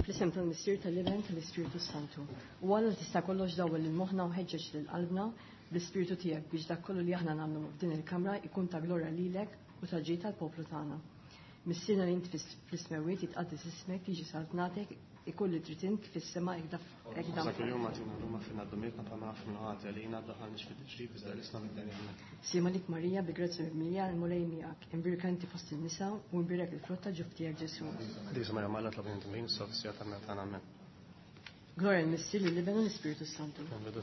Fl-isem tal-Missier tal-Liben tal-Ispiritu Santu. U għalla tista' kollox dawel il-moħna u ħeġġeġ lill-qalbna bl-Ispiritu tiegħek biex dak kollu li aħna nagħmlu f'din il-Kamra ikun ta' glorja lilek u ta' ġid tal-poplu tagħna. Missierna li inti fl-ismewiet jitqaddis ismek tiġi saltnatek ikun li tritin kif is-sema hekk Dak il-jum għatina l-lumma finna d-domietna ta' naf minnaħat li jina daħalniex fil-ġrib iżda l-Islam id-dajna. Sima lik Marija bi grazzi mibmilja l-mulej miegħek, imbirka inti fost il-nisa u imbirek il-flotta ġuf tiegħek Ġesu. Disa ma jamalla tlabin t-min, s-sofsija ta' tagħna amen. Gloria l-Missier li libenu l-Ispiritu Santu.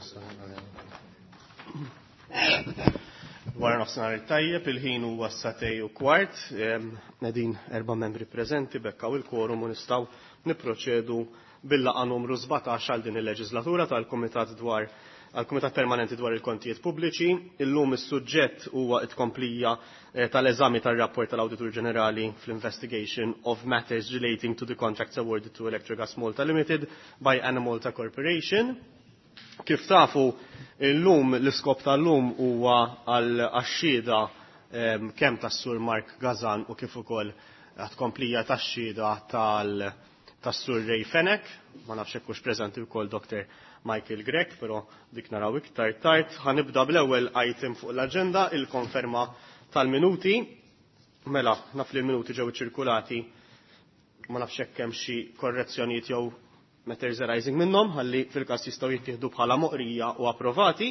Wara nofsinhar tajjeb il-ħin huwa s-satej u kwart, nedin 4 membri preżenti bekkaw il-kworum u nistgħu nipproċedu bil-laqa numru 17 għal din il-leġislatura tal-Kumitat Permanenti dwar il-Kontijiet Pubbliċi. Illum is-suġġett huwa t-tkomplija tal-eżami tar-rapport tal-Awditur Ġenerali fl-investigation of matters relating to the contracts awarded to Electrogas Malta Limited by Animalta Corporation. Kif tafu, illum l-iskop tal-lum huwa għal-xhieda kemm tas-Sur Mark Gazan u kif ukoll tkomplija tax-xhieda tas-Sur Ray Fenek, ma nafx hekk hux preżenti wkoll Dr. Michael Grek, però dik naraw iktar tard. Ħanibda bl-ewwel item fuq l-aġenda, il-konferma tal-minuti. Mela, naf li l-minuti ġew iċċirkulati, ma nafx hekk hemm xi korrezzjonijiet jew matters arising minnhom, ħalli fil-każ jistgħu jittieħdu bħala moqrija u approvati.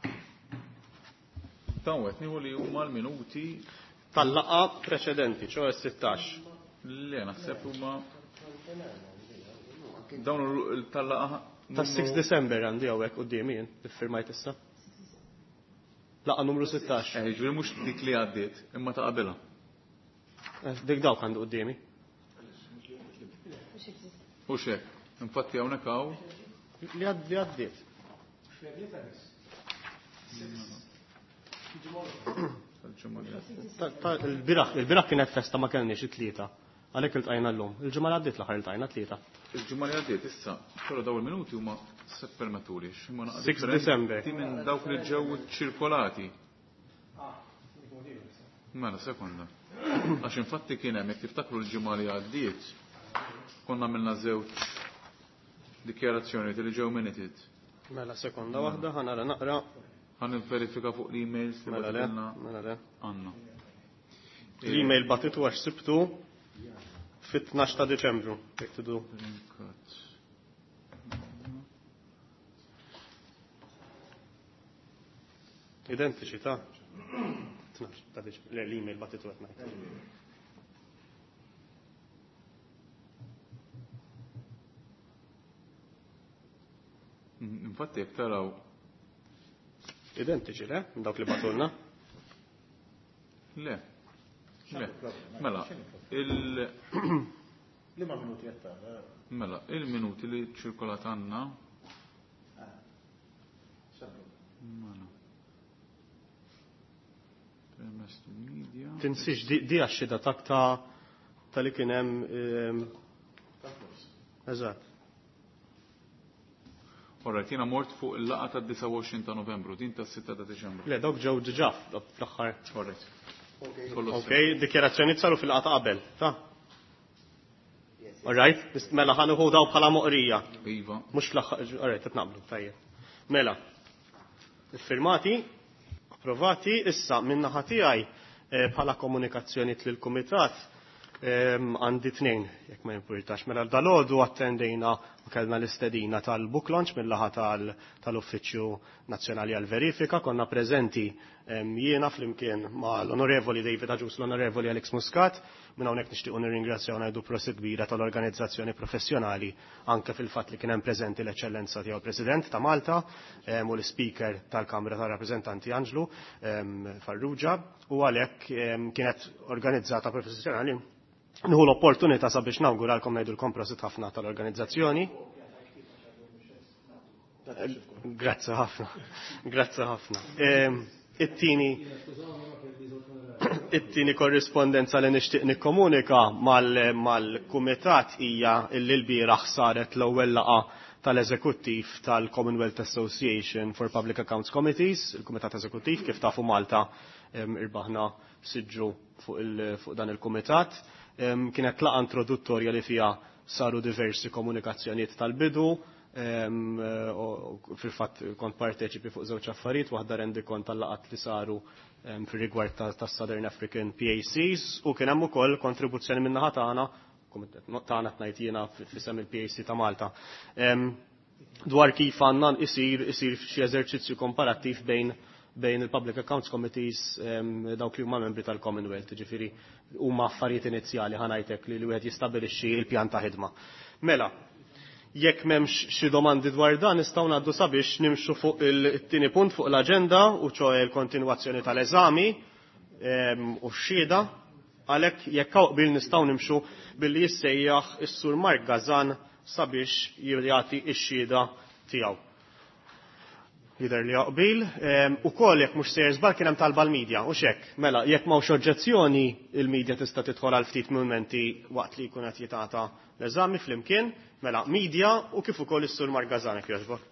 Tawet nieħu li huma l-minuti tal-laqgħa preċedenti, ċew 16. Le naħseb huma dawn tal-laqgħa tas-6 December għandi hawnhekk qudiemi jien iffirmajt issa. Laqgħa numru 16. Ġifieri mhux dik li għaddiet, imma ta' qabelha. Dik dawk għandu qudiemi. U x'hekk, infatti hawnhekk hawn li għaddiet. Il-biraħ kienet festa ma kellniex it-tlieta. Għalhekk iltqajna llum. Il-ġimgħa għaddiet l-aħħar iltqajna tlieta. Il-ġimgħa li għaddiet issa, però dawn il-minuti huma se permettuli 6 December. Minn dawk li ġew ċirkolati. Mela sekonda. Għax infatti kien hemm jekk tiftakru l-ġimgħa li għaddiet konna għamilna żewġ dikjarazzjoni li ġew minuted. Mela sekonda waħda ħanara naqra. Ħan verifika fuq l-emails li batilna. Mela le. Għandna. L-email batitu għax sibtu fit-12 ta' Deċembru. Jekk tidu. Identiċi ta' 12 ta' Deċembru. L-email batitu qed ngħid. Infatti jekk taraw identiċi le? Dawk li batulna? Le. Mela, il-minuti li ċirkolat għandna. Mela. Permess media. Tinsix di għaxxida tak ta' li kien hemm eżatt. Orrejt, jiena mort fuq il-laqgħa tad-29 ta' Novembru, din tas-6 ta' Deċembru. Le, dawk ġew diġà fl-aħħar. Orrejt. Okay, dikjerazzjoni saru fil-laqgħa ta' qabel, ta'? Alright, mela ħanuħu daw bħala moqrija. Iva. Mhux fl-aħħar, alright, qed naqblu, tajjeb. Mela, iffirmati, approvati, issa min-naħa tiegħi bħala komunikazzjoni lill-Kumitat għandi 2, jekk ma jimpurtax. Mela dal-għodu attendejna u kellna l-istedina tal-book launch mill-laħa tal-Uffiċċju Nazzjonali għal-Verifika. Konna preżenti jiena flimkien ma l-Onorevoli David Aġus, l-Onorevoli Alex Muscat. Minn hawnhekk nixtiequ nirringrazzjaw ngħidu prosi kbira tal-organizzazzjoni professjonali anke fil-fatt li kien hemm preżenti l-Eċċellenza tiegħu President ta' Malta u l-Speaker tal-Kamra tar-Rappreżentanti Anġlu Farrugia, u għalhekk kienet organizzata professjonali. Nħu l-opportunità sabiex nawguralkom ngħidulkom prosit ħafna tal-organizzazzjoni. Grazzi ħafna. Grazzi ħafna. It-tieni korrispondenza li nixtieq nikkomunika mal-kumitat hija illi l-bieraħ saret l-ewwel laqgħa tal-Eżekuttiv tal-Commonwealth Association for Public Accounts Committees, il-Kumitat Eżekuttiv kif tafu Malta irbaħna siġġu fuq dan il-kumitat. kienet laqa introduttorja li fiha saru diversi komunikazzjonijiet tal-bidu, fil-fatt kont parteċipi fuq żewġ affarijiet, waħda rendi kont tal-laqat li saru fir-rigward tas-Southern African PACs u kien hemm ukoll kontribuzzjoni min-naħa tagħna tgħid jiena f'isem il-PAC ta' Malta. Dwar kif għandna isir xi eżerċizzju komparattiv bejn il-Public Accounts Committees dawk li huma membri tal-Commonwealth, ġifieri huma affarijiet inizjali ħanajtek li wieħed jistabbilixxi l-pjan ta' ħidma. Mela, jekk m'hemmx xi domandi dwar dan nistgħu ngħaddu sabiex nimxu fuq it-tieni punt fuq l-aġenda u ċoe l-kontinwazzjoni tal-eżami u x-xhieda, għalhekk jekk qbil nistgħu nimxu billi jissejjaħ is-Sur Mark Gazan sabiex jagħti x-xhieda tiegħu. Jidher li jaqbil, ukoll jekk mhux sejjer żball kien hemm talba l-medja u x'hekk. Mela, jekk m'hawnx oġġezzjoni, il-medja tista' tidħol għal ftit mumenti waqt li jkun qed jitgħata l-eżami flimkien, mela medja u kif ukoll is-Sur Mark Gazan jekk jogħġbok.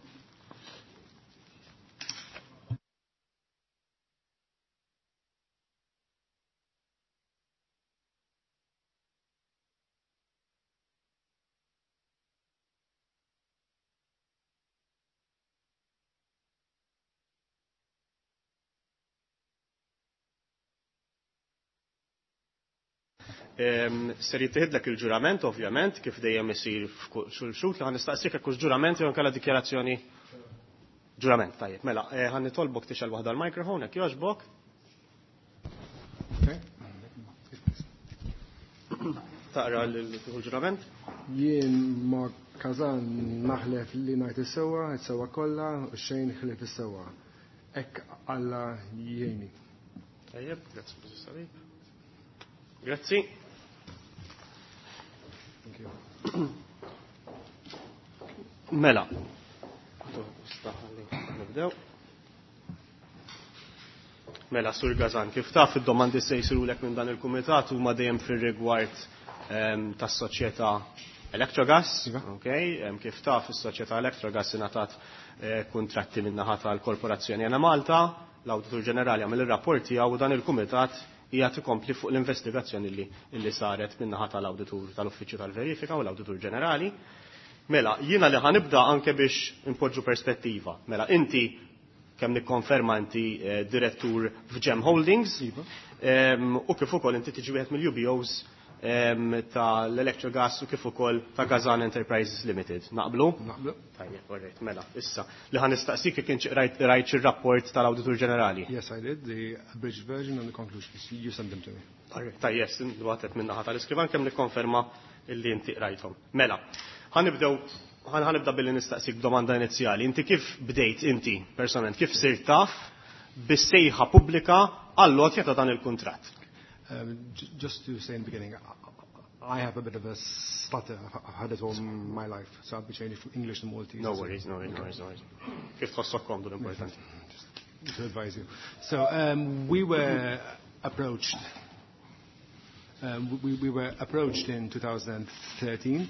Ser jittieħedlek il-ġurament, ovvjament, kif dejjem isir xulxut li ħanistaqsik hekk hux ġurament jew inkella dikjarazzjoni ġurament, tajjeb. Mela, ħannitolbok tixel waħda l-mikrofon hekk jogħġbok. Taqra l-ġurament? Jien ma Kazan naħlef li ngħid is-sewwa kollha u xejn ħlef is-sewwa. Hekk Alla jgħinni. Tajjeb, grazzi Professor. Grazzi. Mela. Nibdew. Mela, Sur Gazan, kif taf id-domandi se jsirulek minn dan il-kumitat huma dejjem fir-rigward tas-soċjetà Electrogas, kif taf is-soċjetà Electrogas ingħatat kuntratti min-naħa tal-Korporazzjoni Ena Malta, l-Awditur Ġenerali għamel ir-rapport tiegħu dan il-kumitat hija tikompli fuq l-investigazzjoni li saret min-naħa tal-Awditur tal-Uffiċċju tal-Verifika u l-Awditur Ġenerali. Mela, jiena li ħanibda anke biex impoġġu perspettiva. Mela, inti kemm nikkonferma inti direttur f'Gem Holdings u kif ukoll inti tiġi wieħed mill-UBOs tal-Electrogas u kif ukoll ta' Gazan Enterprises Limited. Naqblu? Naqblu. Tajjeb, alright, mela. Issa, li ħanistaqsik kien rajt ir-rapport tal-Awditur Ġenerali. Yes, I did. The abridged version and the conclusions. You sent them to me. Alright, tajjeb, dwatet minnaħa tal-iskrivan kemm nikkonferma illi inti rajthom. Mela, ħanibda billi nistaqsik domanda inizjali. Inti kif bdejt inti, personalment, kif sir taf bis-sejħa pubblika għall-lotja ta' dan il-kuntratt? Just to say in the beginning, I have a bit of a stutter. I've had it all my life, so I'll be changing from English to Maltese. No worries. Kif tħossok komdu l-importanti? Just to advise you. So we were approached. We were approached in 2013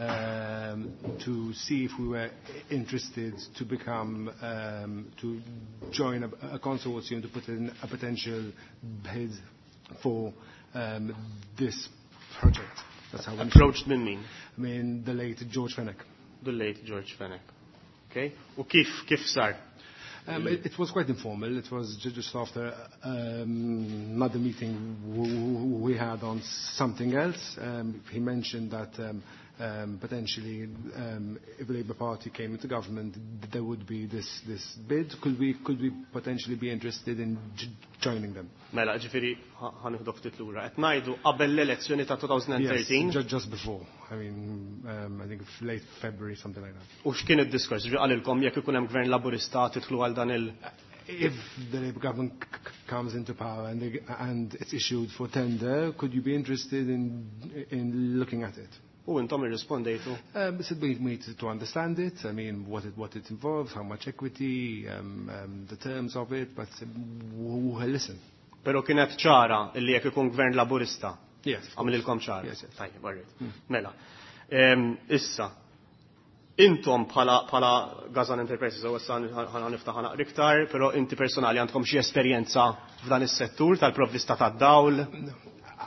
to see if we were interested to become, to join a consortium to put in a potential bid for this project. That's how we approached me. I mean, the late George Fenech. The late George Fenech. Okay. U kif sar? It was quite informal. It was just after another meeting we had on something else. He mentioned that potentially, if the Labour Party came into government, there would be this bid. Could we potentially be interested in joining them? Mela, ġifieri ħanieħdu ftit lura. Qed ngħidu qabel l-elezzjoni ta' 2013. Yes, just before. I mean, I think late February, something like that. U x'kien id-diskors? Qalilkom jekk ikun hemm gvern Laburista titlu għal dan il- If the Labour government comes into power and it's issued for tender, could you be interested in looking at it? U intom irrispondejtu? Said we need to understand it. I mean, what it involves, how much equity, the terms of it, but listen. Pero kienet ċara illi jekk ikun gvern Laburista. Yes. Għamililkom ċara. Yes. Tajjeb, barret. Mela. Issa, intom bħala Gazan Enterprises, u issa ħana niftaħ naqra iktar, però inti personali għandkom xi esperjenza f'dan is-settur tal-provvista tad-dawl?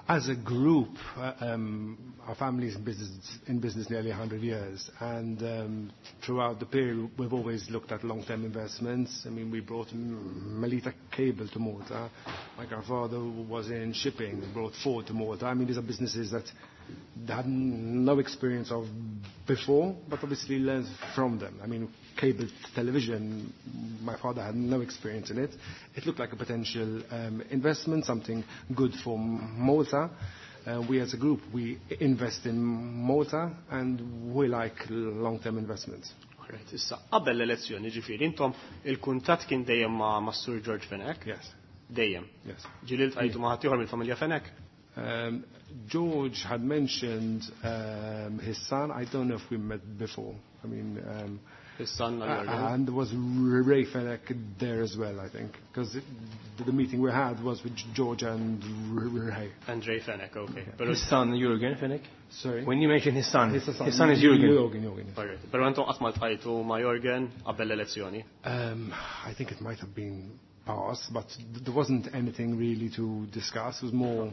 As a group, our family is in business nearly 100 years, and throughout the period, we've always looked at long-term investments. I mean, we brought Melita Cable to Malta. My grandfather was in shipping, brought Ford to Malta. I mean, these are businesses that they had no experience of before, but obviously learned from them. I mean, cable television, my father had no experience in it. It looked like a potential investment, something good for Malta. We as a group, we invest in Malta and we like long-term investments. Right, issa, qabel l-elezzjoni ġifieri, intom il-kuntatt kien dejjem ma' Sur George Fenech? Yes. Dejjem? Yes. Ġili l-tqajtu ma' ħadd ieħor mill-familja Fenech? George had mentioned his son. I don't know if we met before. I mean, his son, and there was Ray Fenech there as well, I think, because the meeting we had was with George and Ray. And Ray Fenech, okay. But his son, Jürgen Fenech? Sorry? When you mention his son is Jürgen. Jürgen. Pero għantom qatt ma tqajtu ma' Jürgen qabel l-elezzjoni? I think it might have been past, but there wasn't anything really to discuss. It was more...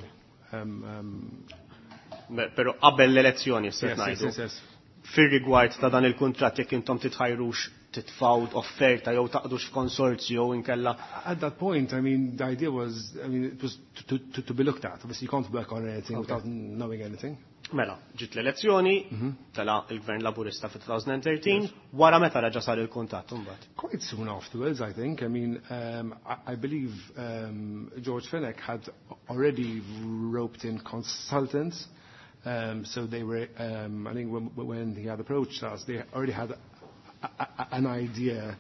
Pero qabel l-elezzjoni, s-sert ngħidu. Yes. Fir-rigward ta' dan il-kuntratt jekk intom titħajrux titfaw offerta jew taqdux f'konsorzju jew inkella. At that point, I mean, the idea was, I mean, it was to be looked at. Obviously, you can't work on anything without knowing anything. Mela, ġiet l-elezzjoni, tela il-Gvern Laburista fi 2013, wara meta reġa' sar il-kuntatt imbagħad? Quite soon afterwards, I think. I mean, I believe George Fenech had already roped in consultants. So they were, I think when he had approached us, they already had an idea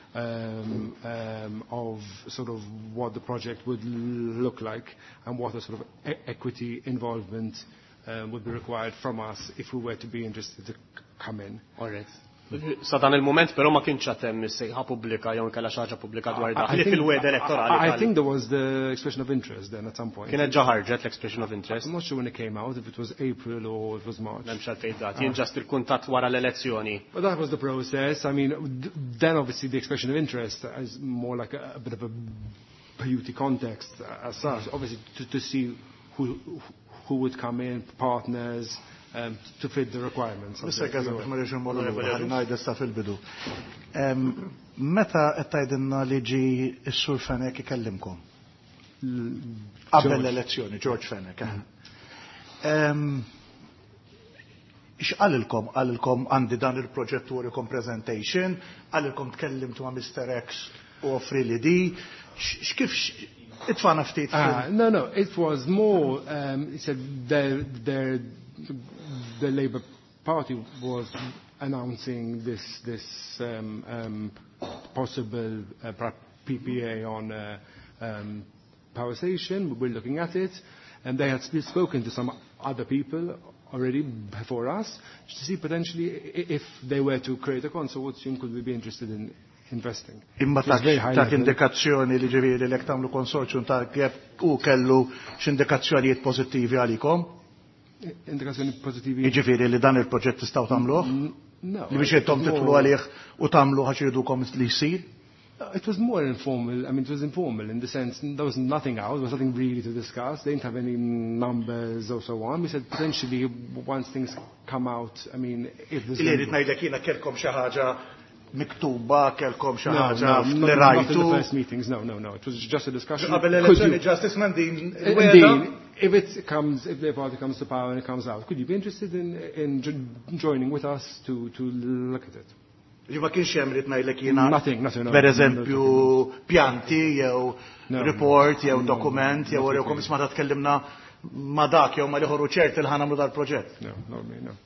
of sort of what the project would look like and what a sort of equity involvement would be required from us if we were to be interested to come in. All right. Sa dan il-moment però ma kienx hemm is-sejħa pubblika jew inkella xi ħaġa pubblika dwar dak li fil-wed elettorali. I think there was the expression of interest then at some point. Kienet ġa ħarġet l-expression of interest. I'm not sure when it came out, if it was April or it was March. M'hemmx għalfejn dat. Jien ġast il-kuntatt wara l-elezzjoni. But that was the process. I mean, then obviously the expression of interest is more like a bit of a beauty context as such. Obviously to see who would come in, partners, to fit the requirements. Mr. Gaza, ma reġun mollu ħajnajda sta fil-bidu. Meta għettajdinna li ġi s-Sur Fenech ikellimkom? Qabel l-elezzjoni, George Fenech. Għalilkom għandi dan il-proġett warikom presentation, għalilkom tkellimtu ma' Mr. X u offri li di, xkif itfana ftit? No, it was more, he said the Labour Party was announcing this possible PPA on power station. We're looking at it, and they had spoken to some other people already before us to see potentially if they were to create a consortium, could we be interested in investing. Imma ta' indikazzjoni li ġifieri li tagħmlu konsorzjum ta' kif u kellu x'indikazzjonijiet pożittivi għalikom? Indikazzjoni pożittivi. Jiġifieri li dan il-proġett tistgħu tagħmluh? No. Li biex intom titlu għalih u tagħmlu ħaġa jridukom li jsir? It was more informal. I mean, it was informal in the sense there was nothing out, there was nothing really to discuss. They didn't have any numbers or so on. We said potentially once things come out, I mean, if there's... Li rrid ngħidlek jiena kelkom xi ħaġa miktuba, kelkom xi ħaġa li rajtu. Not in the first meetings, no. It was just a discussion. Qabel l-elezzjoni Justice Mandin. Indeed, if the party comes to power and it comes out, could you be interested in joining with us to look at it? Ma kienx hemm rid ngħidlek jiena. Nothing. Per eżempju, pjanti jew report jew dokument jew warewkom isma' ta' tkellimna ma' dak jew ma' liħoru ċert il ħanamlu dal-proġett. No.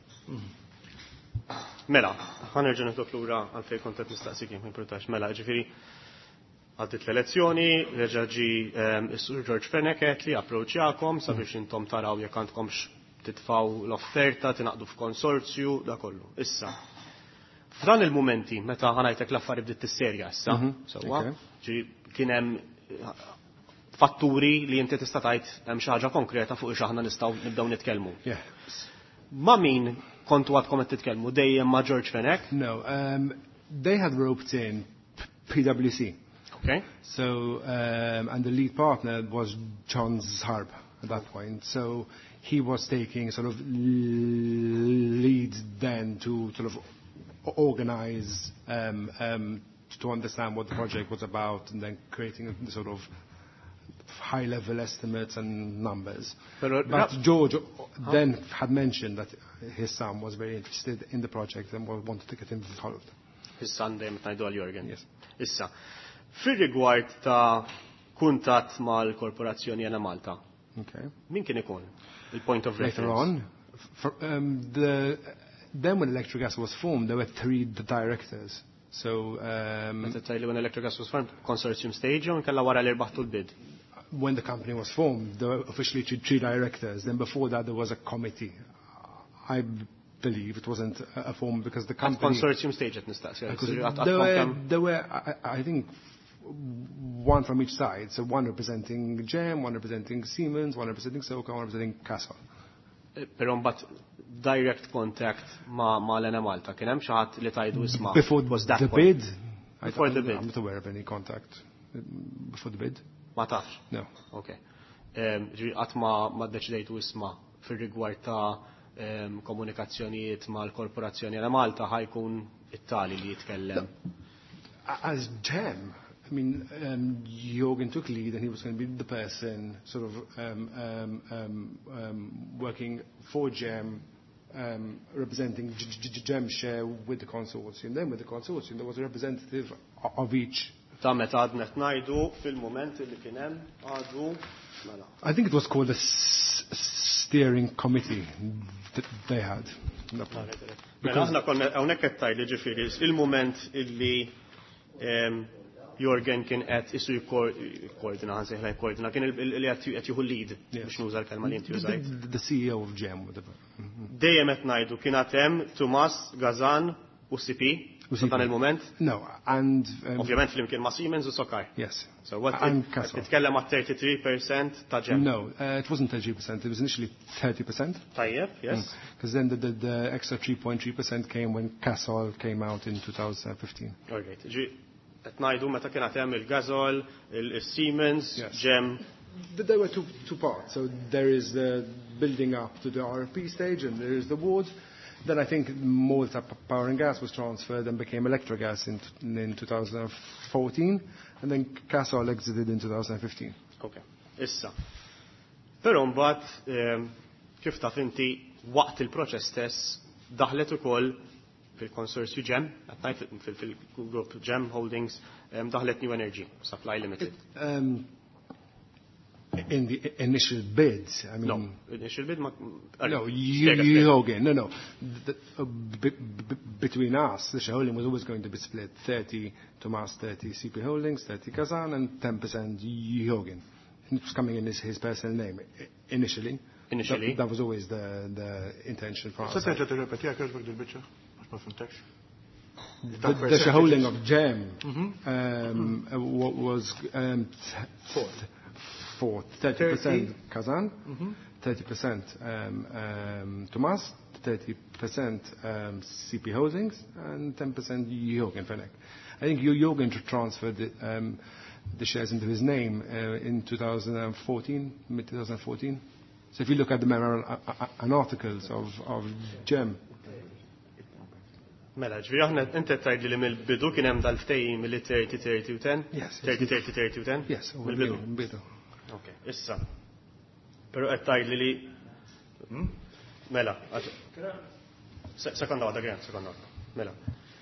Mela, ħanerġa' nitlok lura għalfejn kont qed nistaqsi kien ma jimpurtax. Mela, ġifieri għaddit l-elezzjoni, reġa' ġi s-Sur George Fenech li approċjakom sabiex intom taraw jekk għandkomx titfaw l-offerta, tinaqdu f'konsorzju, da kollu. Issa. F'dan il-momenti, meta ħanajtek l-affari bdiet tisserja issa, sewwa, kien hemm fatturi li inti tista' tgħid hemm xi ħaġa konkreta fuq ix aħna nistgħu nibdew nitkellmu. Ma' min kontu għadkom qed titkellmu dejjem ma' George Fenech? No, they had roped in PwC. Okay. So, and the lead partner was John Zharb. at that point. So he was taking sort of lead then to sort of organize, to understand what the project was about, and then creating the sort of high-level estimates and numbers. But George then had mentioned that his son was very interested in the project and wanted to get involved. His son dejjem tajdu għal Jorgen. Yes. Issa, fir-rigward ta' kuntatt mal-Korporazzjoni Ena Malta. Okay. Min kien ikun il-point of reference? Later on, then when Electrogas was formed, there were 3 directors. So Meta tajli when Electrogas was formed, consortium stage u nkella wara li rbaħtu l-bid. when the company was formed, there were officially 3 directors. Then before that, there was a committee. I believe it wasn't a form because the company... Consortium stage at nistaqsi. There were, I think, 1 from each side. So 1 representing GEM, 1 representing Siemens, 1 representing Soka, 1 representing Castle. Però mbagħad direct contact ma' Lena Malta. Kien hemm xi ħadd li tajdu isma' Before the bid? Before the bid. I'm not aware of any contact before the bid. Ma tafx? No. Okay. Qatt ma ddeċidejtu isma' fir-rigward ta' komunikazzjonijiet mal-Korporazzjoni Ena Malta ħajkun it-tali li jitkellem. As GEM, I mean, Jorgen took lead and he was going to be the person sort of working for GEM, representing GEM share with the consortium. Then with the consortium there was a representative of each. Ta' meta għadnet ngħidu fil-mument li kien hemm għadu mela. I think it was called the steering committee that they had. Mela aħna konna hawnhekk qed tgħidli ġifieri il-mument illi Jorgen kien qed isu jkoordina ħansejħla jkoordina kien li qed jieħu lead biex nuża l-kelma li inti użajt. The CEO of GEM. Dejjem qed ngħidu kien hemm Tomas Gazan u CP dan il-moment? No, and ovvjament flimkien ma' Siemens u Sokar. Yes. So what Castle. titkellem ma' 33% ta' GEM? No, it wasn't 30%. It was initially 30%. Tajjeb, yes. Because then the extra 3.3% came when Castle came out in 2015. Okay. Qed ngħidu meta kien hemm il-Gazol, il-Siemens, GEM. There were two parts. So there is the building up to the RFP stage and there is the award. Then I think Malta Power and Gas was transferred and became Electrogas in 2014, and then Castle exited in 2015. Okay. Issa. Però mbagħad kif taf inti waqt il-proċess stess daħlet ukoll fil-konsorzju GEM, fil-grupp GEM Holdings, daħlet New Energy Supply Limited. In the initial bids, I mean... No, initial bid... No, Jorgen, no. Between us, the shareholding was always going to be split 30 Tomas, 30 CP Holdings, 30 Kazan, and 10% Jorgen. It was coming in his personal name initially. Initially? That was always the intention for us. The shareholding of GEM was... 30% Kazan, 30% Tomas, 30% CP Holdings, and 10% Jorgen Fenech. I think Jorgen transferred the shares into his name in 2014, mid-2014. So if you look at the memorandum and articles of GEM. Mela, ġviri aħna inti tgħidli li mill-bidu kien hemm dal-ftehim milli 30-30 u 10? Yes. 30-30 u 10? Yes, mill-bidu. Okay, issa. Pero qed tgħidli li mela, sekonda waħda gran, sekonda waħda. Mela.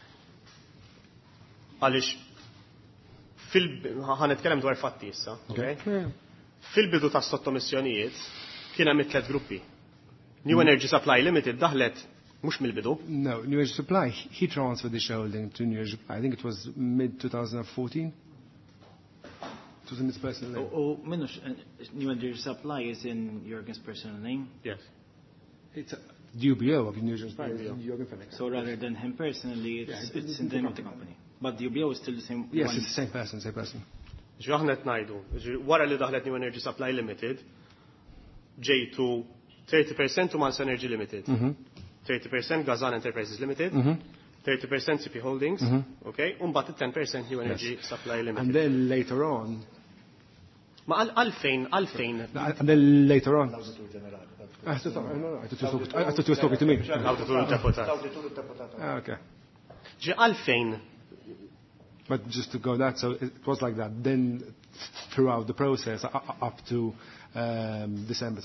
Għaliex ħanitkellem dwar fatti issa, okay? Fil-bidu ta' sottomissjonijiet kien hemm 3 gruppi. New Energy Supply Limited daħlet mhux mill-bidu. No, New Energy Supply, he transferred the shareholding to New Energy Supply. I think it was mid-2014. It was in his personal name. New Energy Supply is in Jorgen's personal name? Yes. It's a UBO of New Energy Supply. Jorgen Fenech. So rather than him personally, it's in the name of the company. But the UBO is still the same? Yes, it's the same person. Ġi aħna qed ngħidu, wara li daħlet New Energy Supply Limited, ġejtu 30% Tomas Energy Limited, 30% Gazan Enterprises Limited, 30% CP Holdings, okay, mbagħad 10% New Energy Supply Limited. And then later on, Ma għalfejn. And then later on. I thought you were talking to me. Okay. Ġi għalfejn. But just to go that, so it was like that. Then throughout the process, up to December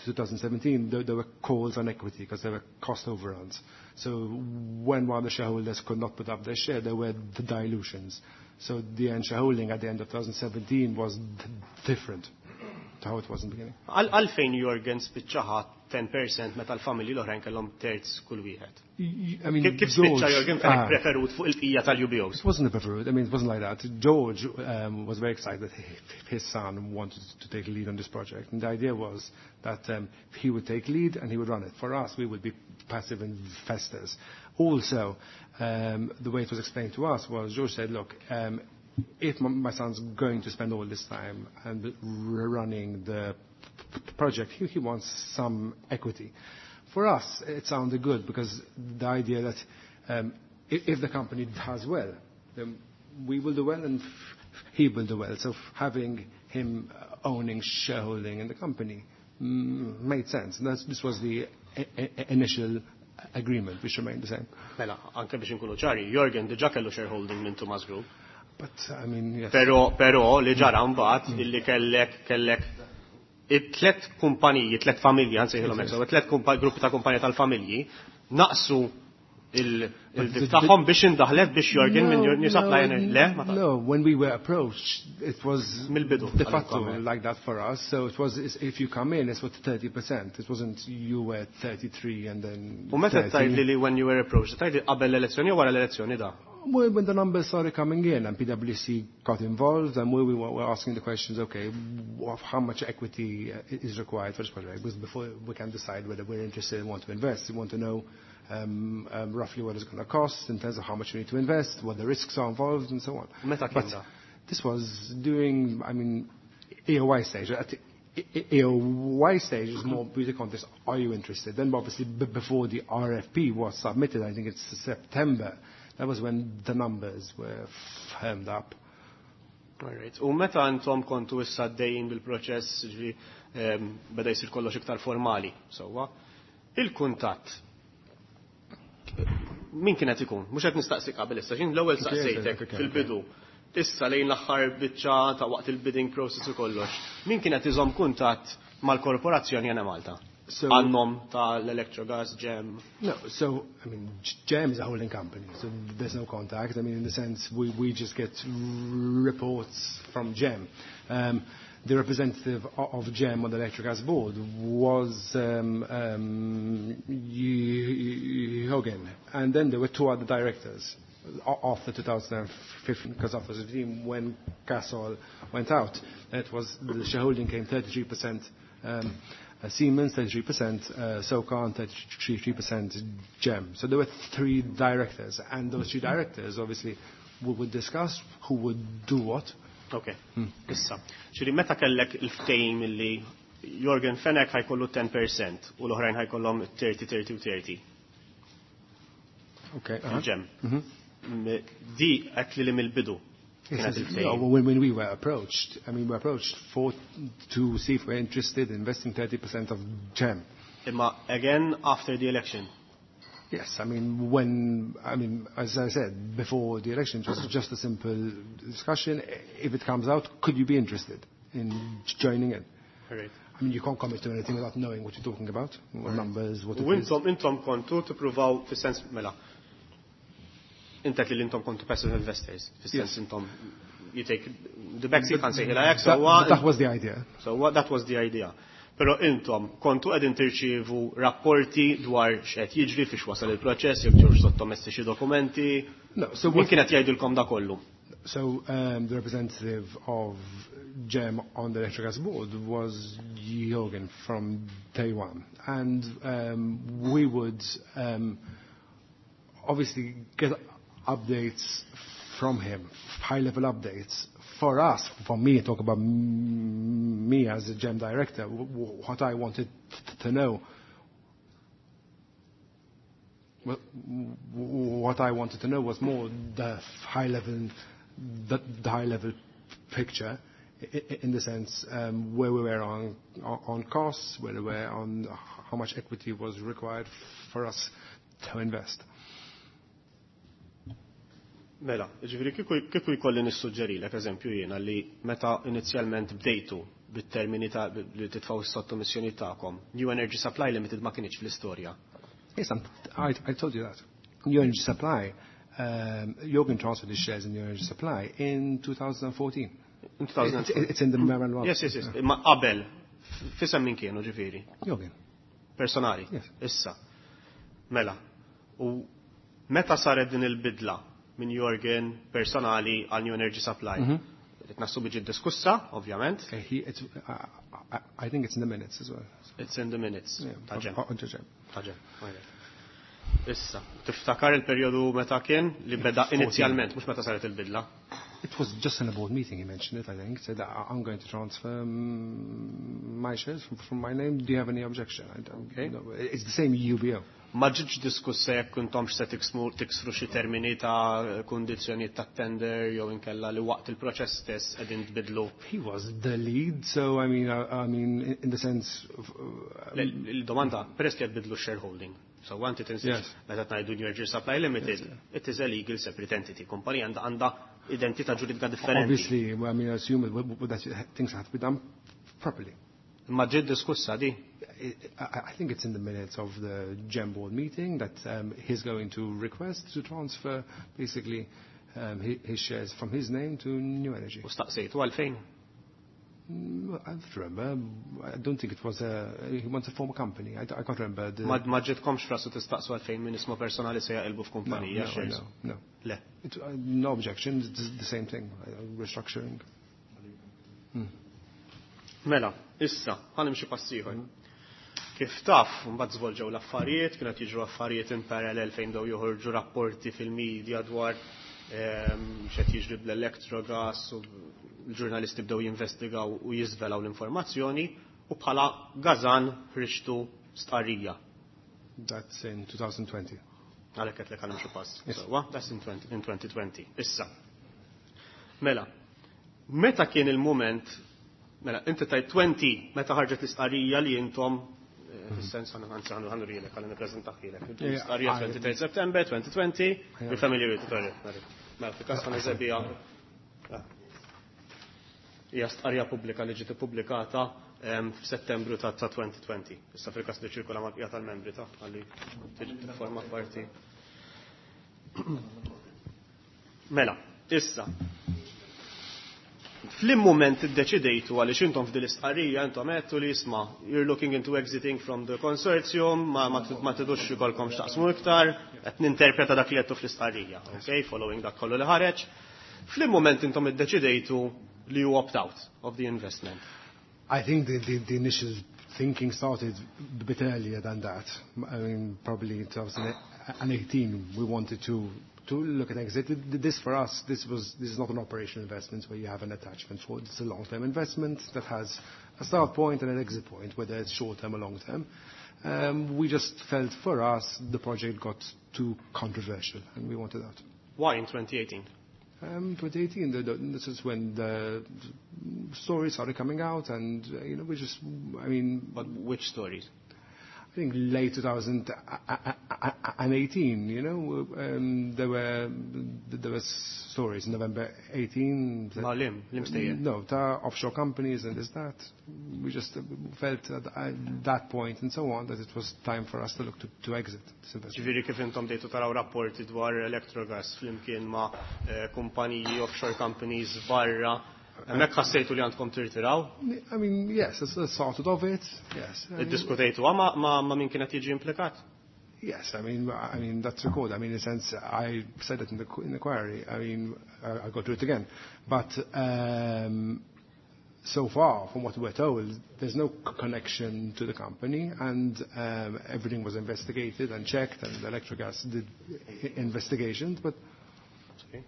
2017, there were calls on equity because there were cost overruns. So when one of the shareholders could not put up their share, there were the dilutions. So the end shareholding at the end of 2017 was different to how it was in the beginning. Għalfejn Jorgen spiċċaħa 10% meta l-familji l-oħrajn kellhom terz kull wieħed. I mean, Kif spiċċa Jorgen Fenech preferut fuq il-qija tal-UBOs? It wasn't a preferred. I mean, it wasn't like that. George was very excited that his son wanted to take lead on this project. And the idea was that he would take lead and he would run it. For us, we would be passive investors. Also, the way it was explained to us was George said, look, if my son's going to spend all this time and running the project, he wants some equity. For us, it sounded good because the idea that if the company does well, then we will do well and he will do well. So having him owning shareholding in the company made sense. And this was the initial agreement, which remained the same. Mela, anke biex inkunu ċari, Jorgen diġà kellu shareholding minn Thomas Group. But I mean, yes. Però li ġara mbagħad illi kellek it-tlet kumpaniji, tlet familji, ħansejħilhom hekk, tlet gruppi ta' kumpaniji tal-familji naqsu il-tagħhom biex indaħlet biex Jorgen minn jisaqla le? No, when we were approached, it was mill-bidu de facto like that for us. So it was if you come in, it's for 30%. It wasn't you were 33 and then. U meta tgħidli li when you were approached, tgħidli qabel l-elezzjoni u wara l-elezzjoni da? When the numbers started coming in and PwC got involved and we were asking the questions, okay, how much equity is required for this project? Because before we can decide whether we're interested and want to invest, we want to know roughly what it's going to cost in terms of how much we need to invest, what the risks are involved, and so on. But this was during, I mean, AOI stage. At AOI stage is more beauty contest. Are you interested? Then obviously before the RFP was submitted, I think it's September. That was when the numbers were firmed up. All right. U meta intom kontu issa dejjin bil-proċess ġi beda jsir kollox iktar formali. Sewwa, il-kuntatt min kienet ikun? Mhux qed nistaqsik qabel issa, x'in l-ewwel staqsejtek fil-bidu. Issa lejn l-aħħar biċċa ta' waqt il-bidding process u kollox. Min kienet iżomm kuntatt mal-korporazzjoni Jana Malta? Għannom ta' l-Electrogas, GEM? No, so, I mean, GEM is a holding company, so there's no contact. I mean, in the sense, we just get reports from GEM. The representative of GEM on the Electrogas board was Hogan, and then there were two other directors after 2015, because after 2015, when Casol went out, it was the shareholding came 33%. Siemens, 33%, SOCA, and 33% GEM. So there were three directors, and those three directors, obviously, would discuss who would do what. Okay. Issa. Ġiri, meta kellek il-ftejm illi Jorgen Fenech ħajkollu 10% u l-oħrajn ħajkollhom 30. Okay. GEM. Di qed li mill-bidu. When we were approached, I mean, we were approached to see if we're interested in investing 30% of GEM. Again, after the election? Yes, I mean, as I said, before the election, it was just a simple discussion. If it comes out, could you be interested in joining in? Right. I mean, you can't commit to anything without knowing what you're talking about, what numbers, what it is. Intom kontu tippruvaw fis-sens mela. Intek li intom kontu passive investors. Fis-sens intom you take the backseat and say that was the idea. So that was the idea. Pero intom kontu qegħdin tirċievu rapporti dwar x'qed jiġri fiex wasal il-proċess, jekk ġewx sottomessi xi dokumenti. No, so min kien qed jgħidilkom da kollu? So the representative of GEM on the Electrogas board was Jorgen from day one, and we would obviously get updates from him, high-level updates. For us, for me, talk about me as a GEM director, what I wanted to know. What I wanted to know was more the high-level picture in the sense where we were on costs, where we were on how much equity was required for us to invest. Mela, ġifiri kieku jkolli nissuġġerilek eżempju jiena li meta inizjalment bdejtu bit-termini ta' li titfgħu s-sottomissjoni tagħkom, New Energy Supply Limited ma kienx fl-istorja. Yes, I told you that. New Energy Supply, Jorgen transferred his shares in New Energy Supply in 2014. In 2014. It's in the memorandum. Yes. Ma qabel, fisem min kienu ġifiri? Jorgen. Personali? Yes. Issa. Mela. U meta saret din il-bidla minn Jorgen personali għal New Energy Supply? Nassu biġi diskussa, ovvjament. I think it's in the minutes as well. It's in the minutes. Taġem. Issa, tiftakar il-periodu meta kien li beda inizjalment, mux meta saret il-bidla? It was just in a board meeting, he mentioned it, I think. Said that I'm going to transfer my shares from my name. Do you have any objection? Okay. No, it's the same UBO. Ma ġiġ diskussa jekk kuntomx se tiksru xi termini ta' kundizzjonijiet ta' tender jew inkella li waqt il-proċess stess qegħdin tbidlu. He was the lead, so I mean in the sense of il-domanda peress li qed bidlu shareholding. So wanti tinsiex meta ngħidu New Energy Supply Limited, it is a legal separate entity. Kumpanija għandha identità ġuridika differenti. Obviously, I mean I assume that things have to be done properly. Ma ġiet diskussa di? I think it's in the minutes of the GEM board meeting that he's going to request to transfer basically his shares from his name to New Energy. U staqsejtu għalfejn? I remember. I don't think it was he wants to form a company. I can't remember. Ma ġitkomx frasu tistaqsu għalfejn minn ismu personali se jaqilbu f'kumpanija? No. Le. No objection. It's the same thing. Restructuring. Mela, issa, ħanimxi passiħor. Kif taf, mbagħad żvolġew l-affarijiet, kienet jiġru affarijiet in parallel fejn dew joħorġu rapporti fil-medja dwar x'qed jiġri bl-Electrogas u l-ġurnalisti bdew jinvestigaw u jiżvelaw l-informazzjoni u bħala Gazan ħriġtu stqarrija. That's in 2020. Għalhekk qed lek ħanimxi pass. That's in 2020. Issa. Mela, meta kien il-mument Mela, inti tajt 20 meta ħarġet l-istqarrija li intom fis-sens ħanu rilek għal nippreżentaħilek. L-istqarrija 23 September 2020, you're familiar with it. Mela, fil-każ ħan iżebija hija stqarrija pubblika li ġiet ippubblikata f'Settembru ta' 2020. Issa fil-każ li ċirkola mal-bqija tal-membri ta' ħalli tiġi tifforma parti. Mela, issa fl-immument iddeċidejtu għaliex intom f'din l-istqarrija intom għedtu li jisma' you're looking into exiting from the consortium, ma tidux ikolkom x'taqsmu iktar, qed ninterpreta dak li għedtu fl-istqarrija, okay, following dak kollu li ħareġ. Fl-immument intom iddeċidejtu li you opt out of the investment. I think the initial thinking started a bit earlier than that. I mean, probably in 2018 we wanted to look at exit. This for us, this is not an operational investment where you have an attachment for. It's a long-term investment that has a start point and an exit point, whether it's short-term or long-term. We just felt for us the project got too controversial and we wanted out. Why in 2018? 2018, this is when the stories started coming out and, we just, But which stories? I think late 2018, there were stories in November 18. Lim stejjer. No, offshore companies and this, that. We just felt at that point and so on that it was time for us to look to exit this investment. Ġifieri kif intom dejtu taraw rapporti dwar Electrogas flimkien ma' kumpaniji offshore companies barra. Mek ħassejtu li għandkom tirtiraw? I mean, yes, it's started of it, yes. Diskutejtu ma min kienet jiġi implikat? Yes, I mean that's recorded. I mean, in a sense, I said it in the query. I mean, I'll go through it again. But so far, from what we're told, there's no connection to the company, and everything was investigated and checked, and Electrogas did investigations, but... Okay.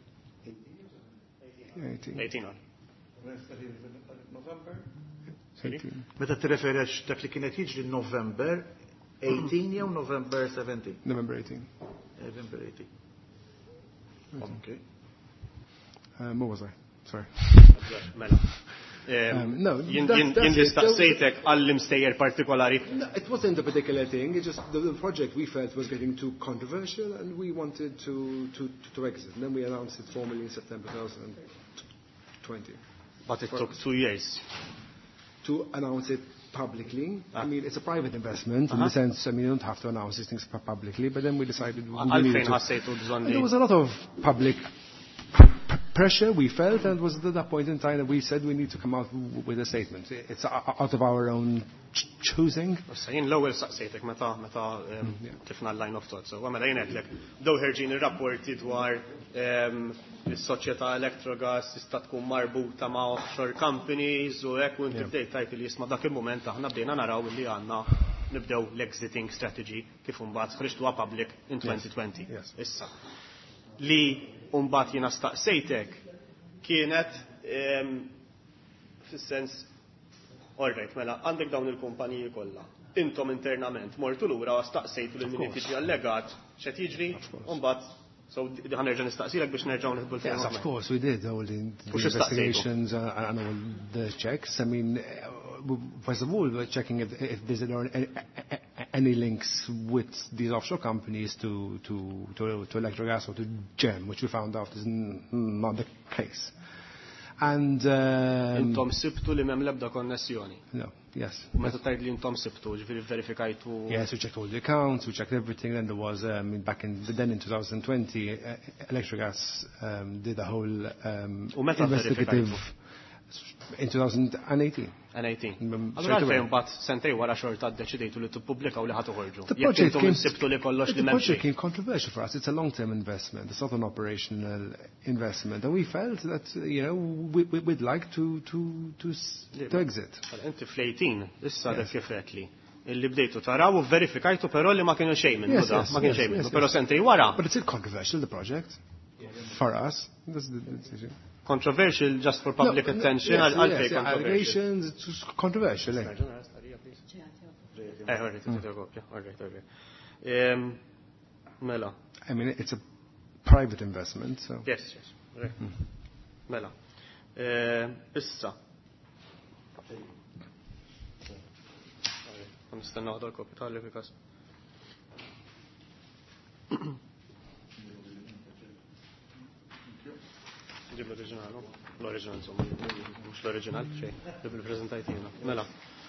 18. November? Meta t-referex dak li kienet jiġri November 18 jew November 17? November 18. November 18. Okay. What was I? Sorry. Mela. Jien nistaqsejtek għall-imstejjer partikolari. No, it wasn't a particular thing. It just the project we felt was getting too controversial, and we wanted to exit. And then we announced it formally in September 2020. But it took 2 years to announce it publicly. I mean, it's a private investment in the sense, I mean, you don't have to announce these things publicly, but then we decided there was a lot of public pressure we felt, and it was at that point in time that we said we need to come out with a statement. It's out of our own choosing. Jien l-ewwel saqsejtek meta tifna l-line of thought. So mela jien qedlek bdew ħerġin ir-rapporti dwar is-soċjetà Electrogas tista' tkun marbuta ma' offshore companies u hekk u inti bdejt tajt li jisma' dak il-mument aħna bdejna naraw li għandna nibdew l-exiting strategy kif imbagħad ħriġtuha public in 2020. Issa. Li mbagħad jiena staqsejtek kienet fis-sens Alright, mela, għandek dawn il-kumpaniji kollha. Intom internament mortu lura staqsejtu lil min jiġi allegat x'qed jiġri u mbagħad so ħanerġa' nistaqsilek biex nerġgħu nħedbu l-fejn. Yes, of course we did all the investigations and all the checks. I mean, first of all, we're checking if there's any links with these offshore companies to Electrogas or to GEM, which we found out is not the case. And intom sibtu li m'hemm l-ebda konnessjoni. No, yes. Meta tgħid li intom sibtu, ġifieri verifikajtu. Yes, we checked all the accounts, we checked everything. Then there was back in 2020, Electrogas did a whole investigative in 2018. Allura fejn mbagħad sentej wara xorta ddeċidejtu li tippubblikaw li ħad toħorġu. The project came controversial for us. It's a long-term investment. It's not an operational investment. And we felt that, we'd like to exit. Inti fl-18, issa dak kif qedli. Illi bdejtu taraw u verifikajtu però li ma kienu xejn minn da, ma kien xejn minn, però sentej wara. But it's still controversial, the project. For us. That's the decision. Controversial just for public attention. Yes, allegations, it's controversial. Mela. I mean, it's a private investment, so. Yes. Mela. Issa. Nistenna għadha l-kopja tal-evikas. Ġib l-oriġinal, no? L-oriġinal, insomma, mux l-oriġinal, xej, bil-prezentajt jena. Mela.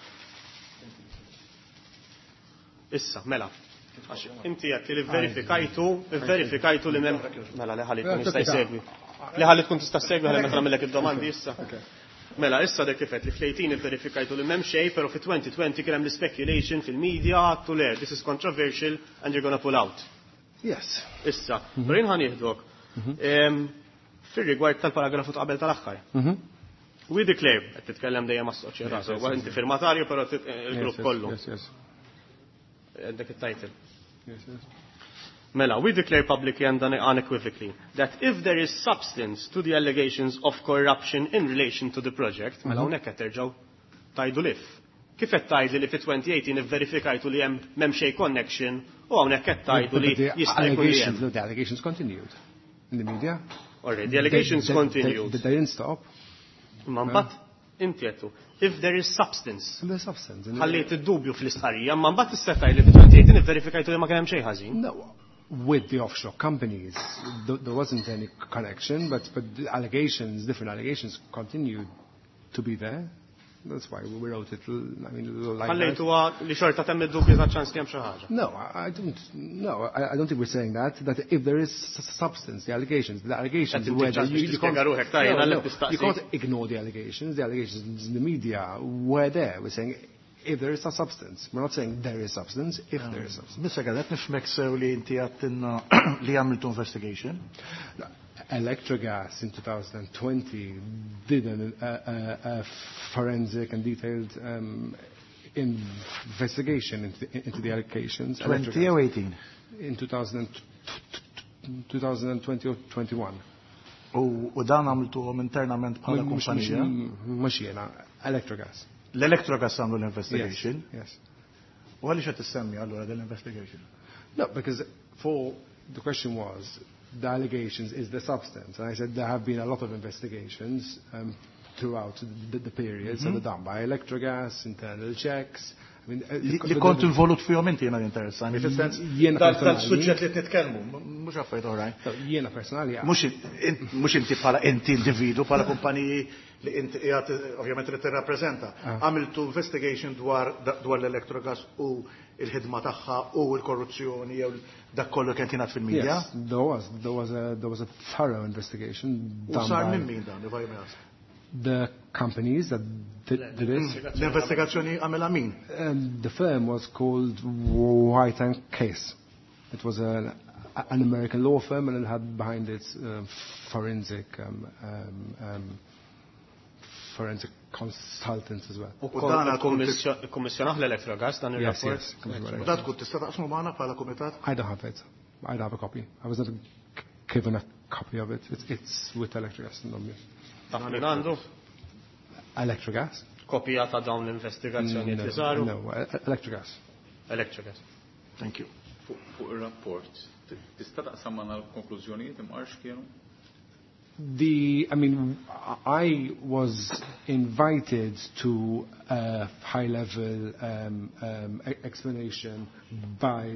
Issa, mela. Inti għat li verifikajtu li mem. Mela, liħalit kun tista' segwi. Liħalit kun tista' segwi għalli meta nagħmellek id-domandi issa. Mela, issa dek kifet li fl-18 verifikajtu li mem xej, pero fi 2020 kien hemm l-speculation fil-media għattu le, this is controversial and you're gonna pull out. Yes. Issa, brin ħan jihdok. Fil-rigward tal-paragrafu qabel tal-aħħar. We declare, qed titkellem dejjem mas-soċjetà, so inti firmatarju però il-grupp kollu. Yes. Għandek it-title. Yes. Mela, we declare publicly and unequivocally that if there is substance to the allegations of corruption in relation to the project, mela hawnhekk qed terġgħu tajdu lif. Kif qed tgħidli li fi-2018 ivverifikajtu li hemm m'hemm xejn connection u hawnhekk qed tgħidu li jista' jkun li hemm. The allegations continued in the media. Alright, the allegations continued. They didn't stop. But intietu, if there is substance. There is substance. Ħallejt id-dubju fl-istqarrija, but istetaj li fi-2018 verifikajtu li ma kien hemm xejn ħażin. No, with the offshore companies, there wasn't any connection, but the allegations, different allegations, continued to be there. That's why we wrote it. I mean, like that. Li xorta temm id-dubju ta' ċans li hemm xi ħaġa. No, I don't think we're saying that. That if there is substance, the allegations where you can't ignore the allegations. The allegations in the media were there. We're saying if there is a substance. We're not saying there is substance. If there is substance. Missa għadet nifmek sew li inti għattinna li għamiltu investigation. Electrogas in 2020 did a forensic and detailed investigation into the allegations. 20 or 18? In 2020 or 21. U dan għamiltu internament bħala kumpanija? Maxiena, Electrogas. L-Electrogas għamlu l-investigation? Yes. U għalli xa tissemmi għallura dell-investigation? No, because the question was, the allegations is the substance. And I said there have been a lot of investigations throughout the period, so they're done by Electrogas, internal checks. I mean, li kont involut fihom inti jiena interessani. Fis-sens tal-suġġett li nitkellmu, mhux affarijiet oħrajn. Jiena personali. Mhux inti bħala inti individu bħala kumpaniji li inti qiegħed ovvjament li tirrappreżenta. Għamiltu investigation dwar l-Electrogas u il-ħidma tagħha u l-korruzzjoni jew dak kollu kien tingħad fil-medja? Yes, there was a thorough investigation done by. U sar minn min dan, if I may ask? The companies that did it. L-investigazzjoni għamela min? The firm was called White and Case. It was an American law firm, and it had behind it forensic consultants as well. U kommissjonaħ l-Electrogas dan il-rapport? Yes. Dat kun tista' taqsmu magħna bħala kumitat? I don't have it. I don't have a copy. I was not given a copy of it. It's with Electrogas. Taf min għandu? Electrogas? Kopija ta' dawn l-investigazzjoni li saru? No, Electrogas. Electrogas. Thank you. Fuq il-rapport, tista' taqsam magħna l-konklużjonijiet imqarx kienu? I was invited to a high-level explanation by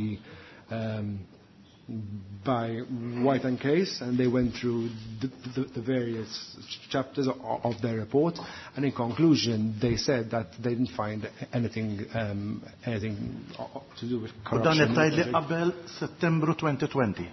by White and Case, and they went through the various chapters of their report, and in conclusion they said that they didn't find anything to do with corruption. Dan it-tajli qabel Settembru 2020.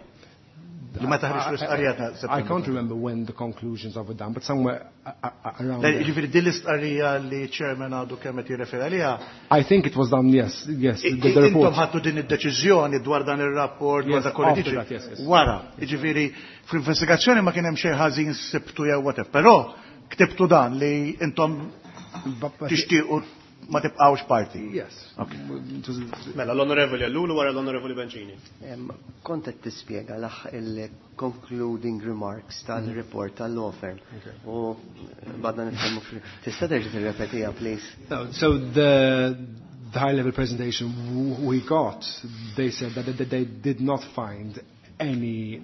I can't remember when the conclusions of it done, but somewhere around there. Ġifieri din l-istqarrija li chairman għadu kemm qed jirreferi għaliha. I think it was done, yes. The report. Intom ħadtu din id-deċiżjoni dwar dan ir-rapport dwar dak kollu wara. Jiġifieri fl-investigazzjoni ma kien hemm xejn ħażin sibtu jew whatever, però ktibtu dan li intom tixtiequ ma tibqgħux parti. Yes. Okay. Mela l-Onorevoli Allulu wara l-Onorevoli Bencini. Kont qed tispjega il-concluding remarks tal-report tal-law firm. U badna nifhmu tista' terġa' tirrepetiha, please. So the high-level presentation we got, they said that they did not find any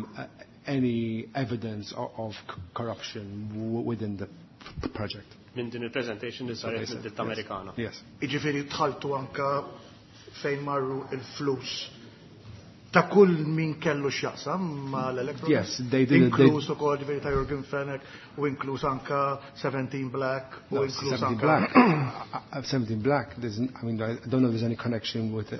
evidence of corruption within the project. Minn din il-presentation li saret mid-ditt Amerikana. Yes. Jiġifieri tħaltu anka fejn marru il-flus ta' kull min kellu x'jaqsam ma' l-Electrogas. Yes, they did. Inkluż ukoll ġifieri ta' Jürgen Fenech u inkluż anka 17 Black u inkluż anka 17 Black. I don't know if there's any connection with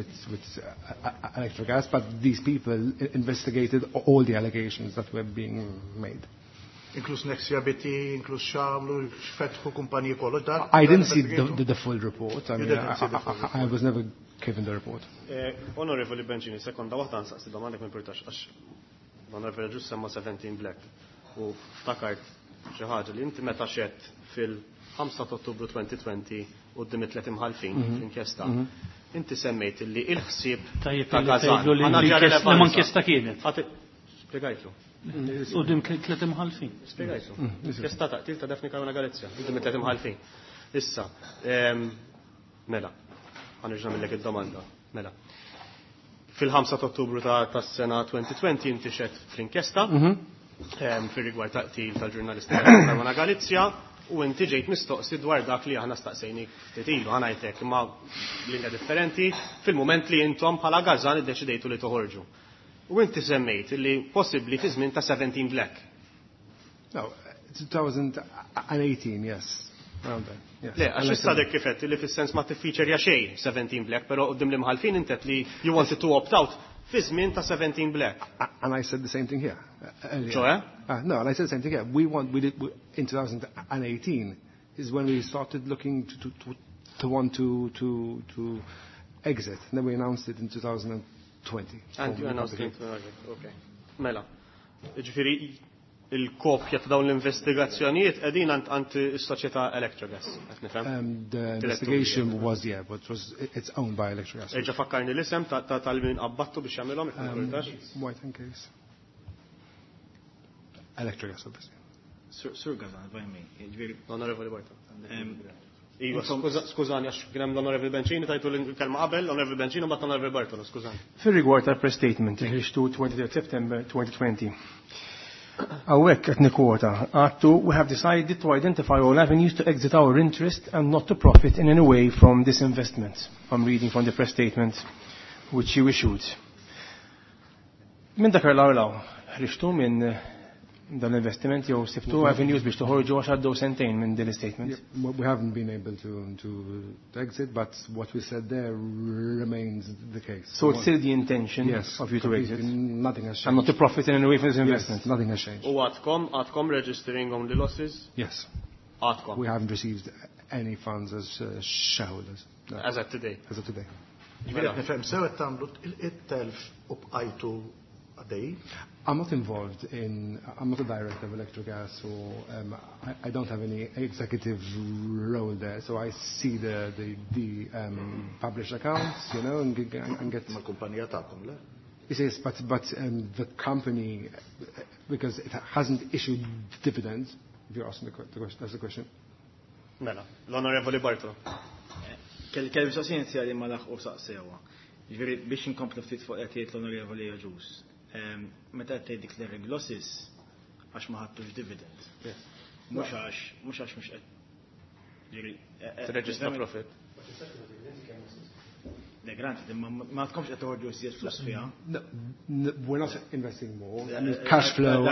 Electrogas, but these people investigated all the allegations that were being made. Inkluż Nexia BT, inkluż xamlu, xfetħu kumpaniji kollu. I didn't see the full report. I was never given the report. Onorevoli Bencini, sekonda waħda nsaqsi domandek ma importax għax l-Onorevoli ġus semma 17 Black u ftakart xi ħaġa li inti meta xedt fil-5 ta' Ottubru 2020 u d-dim 3 imħalfin fl-inkjesta. Inti semmejt li il-ħsieb ta' Kazan. L-inkjesta kienet. Spiegajtlu. U dim 3 imħalfin. Spiegajtlu. Inkjesta taqtil ta' Defni Karuna Galizja. U dim 3 imħalfin. Issa, mela. Għanirġna millek id-domanda. Mela. Fil-5 ta' Ottubru ta' sena 2020 inti xed fl-inkjesta fil-rigward taqtil tal-ġurnalisti Karuna Galizja u inti ġejt mistoqsi dwar dak li aħna staqsejnik titilu ħanajtek imma linja differenti fil-moment li intom bħala Gazan iddeċidejtu li toħorġu. U inti semmejt li possibbli fi żmien ta' 17 Black. No, 2018, yes. Le, għax issa dek kifet li fis-sens ma tiffiċerja xejn 17 Black, però qudiem li mħalfin intet li you wanted to opt out fi żmien ta' 17 Black. And I said the same thing here. Ċoħe? No, and I said the same thing here. In 2018 is when we started looking to want to exit. And then we announced it in 2020. And you announced it. Okay. Mela. Ġifieri il-kopja ta' dawn l-investigazzjonijiet qegħdin għand is-soċjetà Electrogas. The investigation was, but it's owned by Electrogas. Ġa fakkarni l-isem tal-min qabbattu biex jagħmilhom White and Case. Electrogas, obviously. Sur Gazan, vajmi. Onorevoli Barton. Iva, skużani, għax kien hemm l-Onorevoli Bencini tajtu l-kelma qabel, l-Onorevoli Bencini u mbagħad l-Onorevoli Barton, skużani. Fir-rigward tal-press statement li ħriġtu 23 September 2020. Awek at Nikota, we have decided to identify all avenues to exit our interest and not to profit in any way from this investment. I'm reading from the press statement which you issued. Min dakar law, ħriġtu minn dan investiment jew sibtu avenues biex toħorġu għax għaddew sentejn minn din statement. We haven't been able to exit, but what we said there remains the case. So it's still the intention of you to exit? Nothing has changed. And not to profit in any way from this investment? Yes, nothing has changed. U għadkom registering on the losses? Yes. Għadkom? We haven't received any funds as shareholders. No. As of today? As of today. Ġifieri nifhem sew qed tagħmlu it-telf u bqajtu għaddej? I'm not involved in, I'm not a director of Electrogas, or I don't have any executive role there, so I see the published accounts, you know, and get... Ma kumpanija tagħkom, le? Yes, but the company, because it hasn't issued dividends, if you're asking that's the question. Mela, l-Onorevoli Bartolo. Kelli mistoqsija inizjali ma laħqu saqsewa. Ġifieri biex inkomplu ftit fuq qed jgħid l-Onorevoli Ġus. Meta qed declaring losses għax ma ħadtux dividend. Mhux għax mhux qed. Reġistra profit. Le granted, ma tkomx qed toħorġu iżjed flus fiha. We're not investing more. Cash flow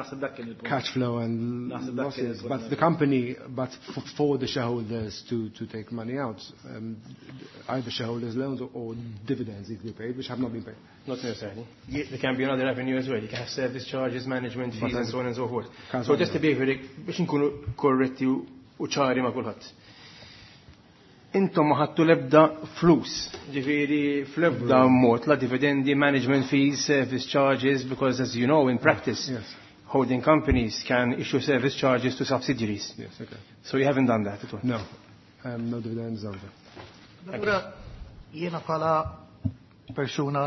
and losses, but the company, but for the shareholders to take money out, either shareholders' loans or dividends need to be paid, which have not been paid. Not necessarily. There can be another revenue as well. You can have service charges, management fees, and so on and so forth. So just to be very, biex nkunu korretti u ċari ma' kulħadd. Intom ma ħadtu l-ebda flus, ġifieri fl-ebda mod la dividendi, management fees, service charges, because as you know in practice, holding companies can issue service charges to subsidiaries. Yes, okay. So you haven't done that at all? No, no dividends over. Allura, jiena bħala persuna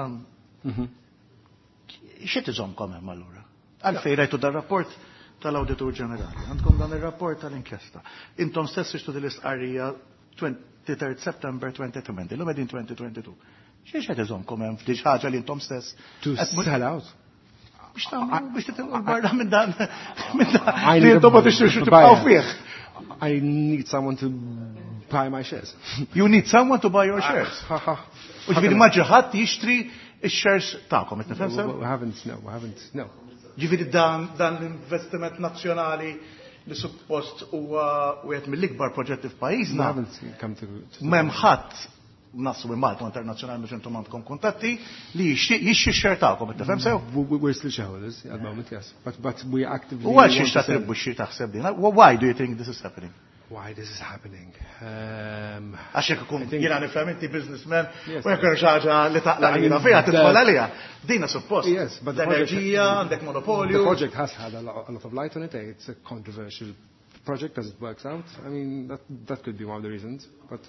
xiet iżomkom hemm allura? Għalfejn rajtu dar-rapport tal-Awditur Ġenerali, għandkom dan ir-rapport tal-inkjesta. Intom stess ixtu l-istqarrija 23 September 2020, l-għu għedin 2022. Xiex għed iżomkom hemm f'diġ ħaġa li intom stess? To sell out. Biex titilqu l-barra minn dan. Li intom ma tixtrux tibqaw fih. I need someone to buy my shares. You need someone to buy your shares. U ġifiri maġġaħat jixtri il-shares ta'kom, etnifem sew? We haven't, no. Ġifiri dan l-investiment nazzjonali li suppost huwa wieħed mill-ikbar proġetti f'pajjiżna. Memħadd nassu minn Malta Internazzjonali biex intom għandkom kuntatti li jixxi x-xer tagħkom, qed tifhem sew? We're still shareholders at the moment, yes. But we actively... U għal xiex ta' tribbuxxi taħseb din? Why do you think this is happening? Why this is happening? Għax jekk ikun jiena nifhem inti businessman u jekk ħaġa li taqla lilha fiha tidħol għaliha. Dina suppost. Yes, but the enerġija, għandek monopolju. The project has had a lot of light on it. It's a controversial project as it works out. I mean, that could be one of the reasons, but...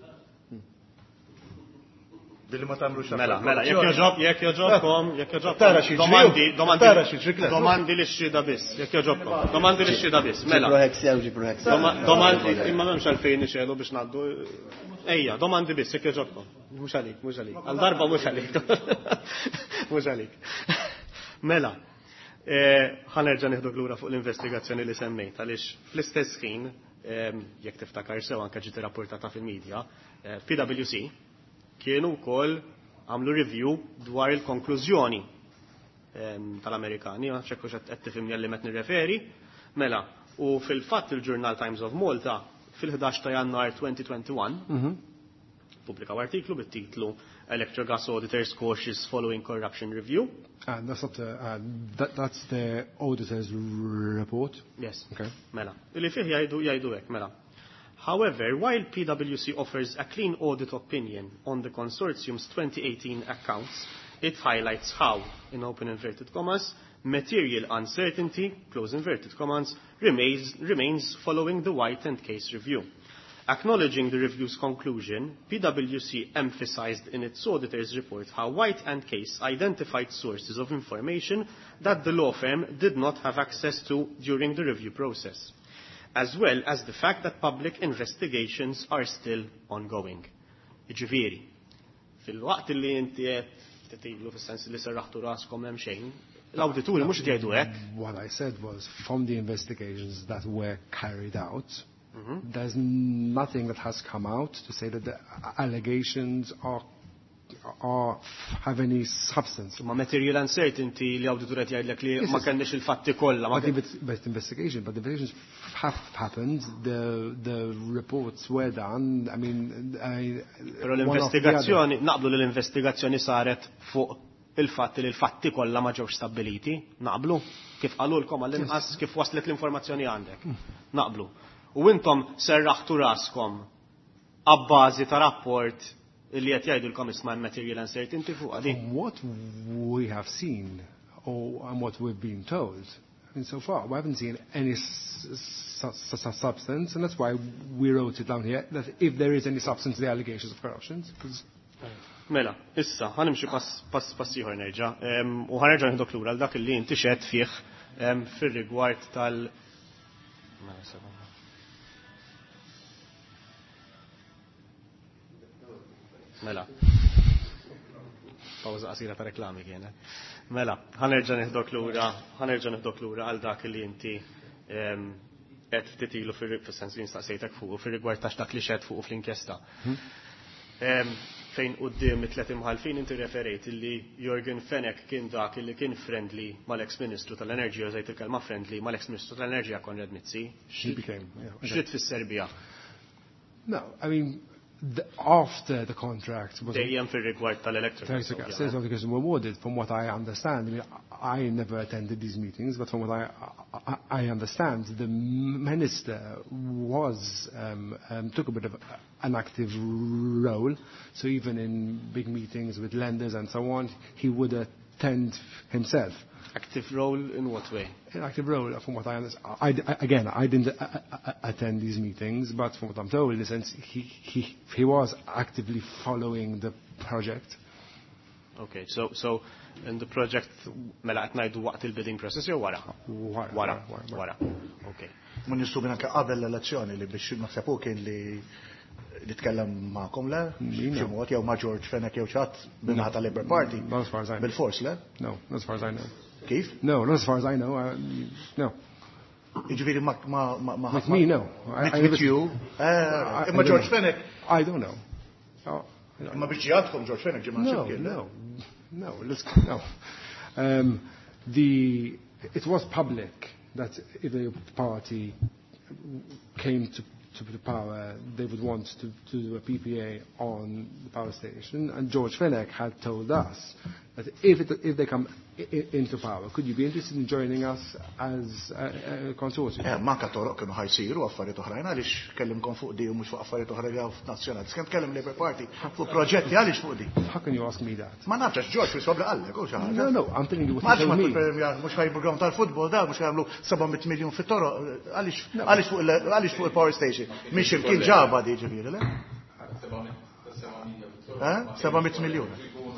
Billi ma tamlux mela, jekk joġobkom, domandi li xxida biss, jekk joġobkom, domandi li xxida biss, mela. Domandi, imma memx għalfejn nixelu biex naddu, ejja, domandi biss, jekk joġobkom. Mux għalik. Għal-darba mux għalik. Mux għalik. Mela, ħanerġa nieħdu lura fuq l-investigazzjoni li semmejt, għaliex fl-istess ħin, jekk tiftakar sew anke ġiet irrapportata fil-medja, PwC kienu wkoll għamlu review dwar il-konklużjoni tal-Amerikani, ċekku qed tifhimni għalli qed nirreferi, mela, u fil-fatt il-Journal Times of Malta fil-11 ta' Jannar 2021 pubblikaw artiklu bit-titlu Electrogas Auditors Cautious Following Corruption Review. That's not that's the auditor's report. Yes. Okay. Mela. Illi fih jgħidu hekk, mela. However, while PwC offers a clean audit opinion on the consortium's 2018 accounts, it highlights how, in open inverted commas, material uncertainty, close inverted commas, remains following the White and Case review. Acknowledging the review's conclusion, PwC emphasized in its auditor's report how White and Case identified sources of information that the law firm did not have access to during the review process, as well as the fact that public investigations are still ongoing. Iġifieri, fil-waqt li inti qed titilu fis-sens li serraħtu raskom hemm xejn, L-awdituri mhux qed jgħidu hekk. What I said was, from the investigations that were carried out, there's nothing that has come out to say that the allegations have any substance. Ma material uncertainty li awditur qed jgħidlek li ma kenniex il-fatti kollha. But investigations have happened. The reports were done. I mean, però l-investigazzjoni naqblu li l-investigazzjoni saret fuq il-fatt li l-fatti kollha ma ġewx stabiliti. Naqblu kif qalulkom għall-inqas kif waslet l-informazzjoni għandek. Naqblu. U intom serraħtu raskom abbażi ta' rapport li qed jgħidulkom isma' material uncertainty fuq għadi. What we have seen and what we've been told, I mean, so far we haven't seen any substance, and that's why we wrote it down here that if there is any substance to the allegations of corruption. Mela, issa, ħanimxi pass ieħor nerġa' u ħanerġa' nieħdok lura għal dak li inti xedt fih fir-rigward tal- Mela. Pawza qasira ta' reklami kienet. Mela, ħanerġa' nieħdok lura għal dak li inti qed titilu fis-sens li nistaqsejtek fuq fir-rigward ta' dak li xedt fuq fl-inkjesta. Fejn qudiem it-tlet imħalfin inti referejt li Jorgen Fenech kien dak li kien friendly mal-ex-Ministru tal-Enerġija, żejt il-kelma friendly mal-ex-Ministru tal-Enerġija Konrad Mizzi. X'rid fis-Serbija? No, I mean, after the contract was dejjem fir-rigward tal-electric sales because were awarded, from what I understand, I mean, I never attended these meetings, but from what I understand, the minister was took a bit of an active role. So even in big meetings with lenders and so on, he would attend himself. Active role in what way? An active role, from what I understand. I didn't attend these meetings, but from what I'm told, in a sense, he was actively following the project. Okay, so in the project, mela qed ngħidu waqt il-bidding process jew wara? Wara. Okay. Mun nistubina qabel l-elezzjoni li biex naħsebu kien li tkellem ma'kom le? Xi mod jew ma' George Fenech jew ċatt minnaħa tal-Labour Party. Not as far as I know. Bil-fors le? No, not as far as I know. Kif? No, not as far as I know. No. Iġifieri ma With me, no. With you? Imma George Fenech? I don't know. Imma biex ġiegħatkom George Fenech ġimgħa No. It was public that if a party came to the power, they would want to do a PPA on the power station, and George Fenech had told us that if they come into power, could you be interested in joining us as a consortium? Manka toroq kienu ħajsiru affarijiet oħrajn għaliex kellimkom fuq di u mhux fuq affarijiet oħra li nazzjonali. Skemm tkellem Labour Party fuq proġetti għaliex fuq di. How can you ask me that? Ma nafx George wiswabla qallek u xi ħaġa. No, I'm telling you what he told me. Mhux ħajprogramm tal-futbol da mhux ħajamlu 700 miljun fit-toroq għaliex fuq il-power station. Mhix imkien ġaba di ġifieri le? 700 miljun.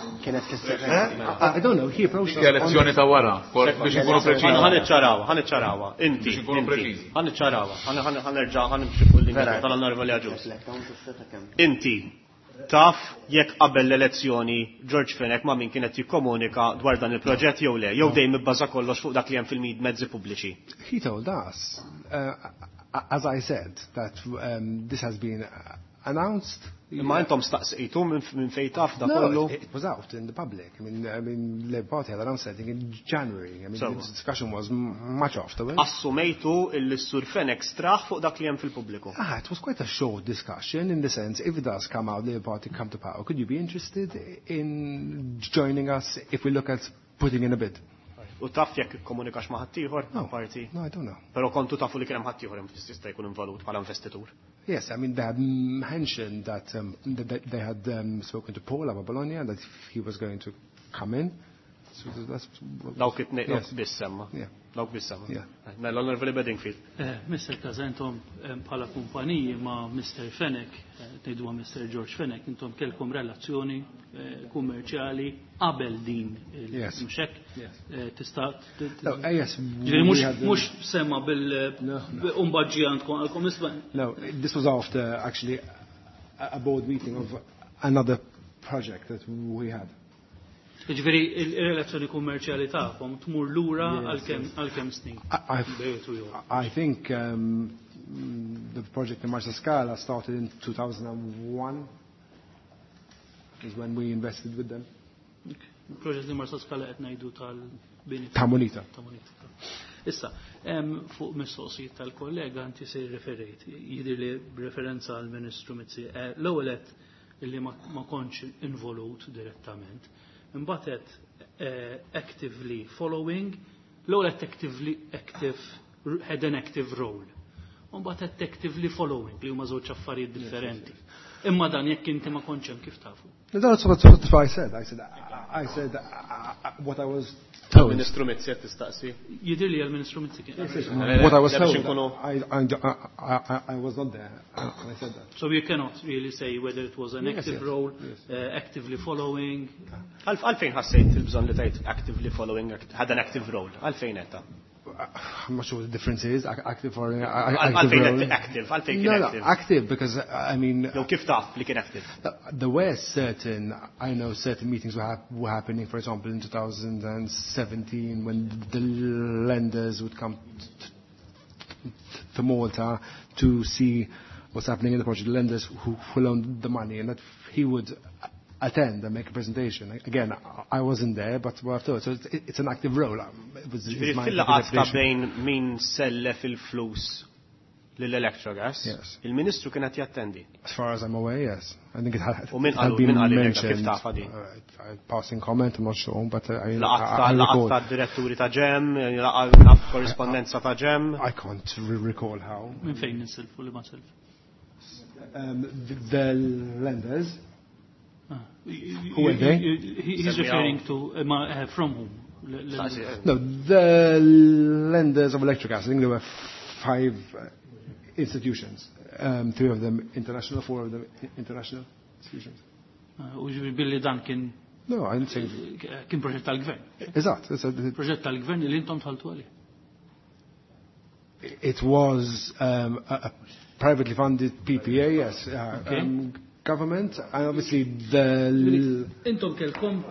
I don't know, he approached us. Elezzjoni ta' wara, biex ikunu preċiżi. Ħaniċċarawa, inti. Ħaniċċarawa, ħanerġa' ħanimxi fuq l-linja tal-Onorevoli Aġus. Inti taf jekk qabel l-elezzjoni George Fenech ma' min kienet jikkomunika dwar dan il-proġett jew le, jew dejjem ibbaża kollox fuq dak li hemm fil-mezzi pubbliċi. He told us, as I said, that this has been announced. Ma intom staqsejtu minn fejn taf da kollu? No, it was out in the public. I mean, Labour Party had announced it in January. I mean, the discussion was much afterwards. Assumejtu il-Sur Fenech straħ fuq dak li hemm fil-pubbliku. It was quite a short discussion in the sense, if it does come out, Labour Party come to power, could you be interested in joining us if we look at putting in a bid? U taf jekk ikkomunikax ma' ħaddieħor parti? No, I don't know. Però kontu tafu li kien hemm ħaddieħor jista' jkun involut bħala investitur. Yes, I mean, they had mentioned that they had spoken to Paul Abba Bologna and that he was going to come in. So that's dawk bissemma. Dawk bissemma. Mela l-Onorevoli Bedingfield. Mr. Kazentom bħala kumpaniji ma' Mr. Fenech, tgħiduha Mr. George Fenech, intom kelkom relazzjoni kummerċjali qabel din il-mxek. Tista' mhux semma bil-umbaġġi għandkom isma'. No, this was after actually a board meeting of another project that we had. Ġifieri il-relazzjoni kummerċjali tagħhom tmur lura għal-kemm snin. I think the project in Marsa Scala started in 2001. Is when we invested with them. Il-proġett li Marsa Scala qed ngħidu tal-bini. Ta' Monita. Issa, fuq mistoqsijiet tal-kollega inti se referejt, jidher li b'referenza għal Ministru Mizzi. L-ewwel qed illi ma kontx involut direttament. Imbagħad actively following, l-ewwel had an active role. Imbagħad actively following li huma żewġ affarijiet differenti. Imma dan jekk inti ma kontx hemm kif tafu. That's what I said. I said what I was told. Ministru Mizzi qed tistaqsi. Jidher li għall-Ministru Mizzi kien. What I was told. I was not there. I said that. So you cannot really say whether it was an active role, actively following. Għalfejn ħassejt il-bżonn li tgħid actively following had an active role. Għalfejn qed? I'm not sure what the difference is. Active or active. Active because I mean. No, kif taf li kien active? There were certain, I know certain meetings were happening, for example, in 2017 when the lenders would come to Malta to see what's happening in the project. The lenders who loaned the money, and that he would attend and make a presentation. Again, I wasn't there, but what I thought, so it's an active role. Fil-laqat ta' bejn min sellef il-flus lill-Electrogas, il-Ministru kien qed jattendi. As far as I'm aware, yes. I think it had been mentioned. Kif tafa di? Passing comment, I'm not sure, but I laqat ta' diretturi ta' ġem, laqat korrespondenza ta' ġem. I can't recall how. Min fejn nisilfu li ma self? The lenders. Who are they? He's referring to from whom? No, the lenders of Electrogas. I think there were 5 institutions. 3 of them international, 4 of them international institutions. Billi dan kien. No, I didn't say. Kien proġett tal-gvern. Eżatt. Proġett tal-gvern li intom tħaltu għalih. It was a privately funded PPA, yes. Government, and obviously the... Intom kelkom,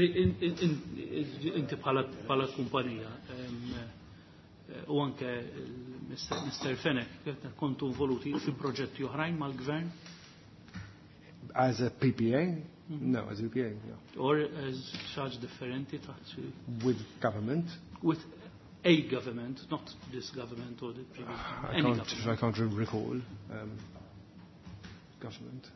inti bħala kumpanija, u anke Mr. Fenek, kontu involuti fi proġetti oħrajn mal-gvern? As a PPA? No, as a PPA, no. Or as charge differenti taħt? With government? With a government, not this government or the previous government. I can't recall government.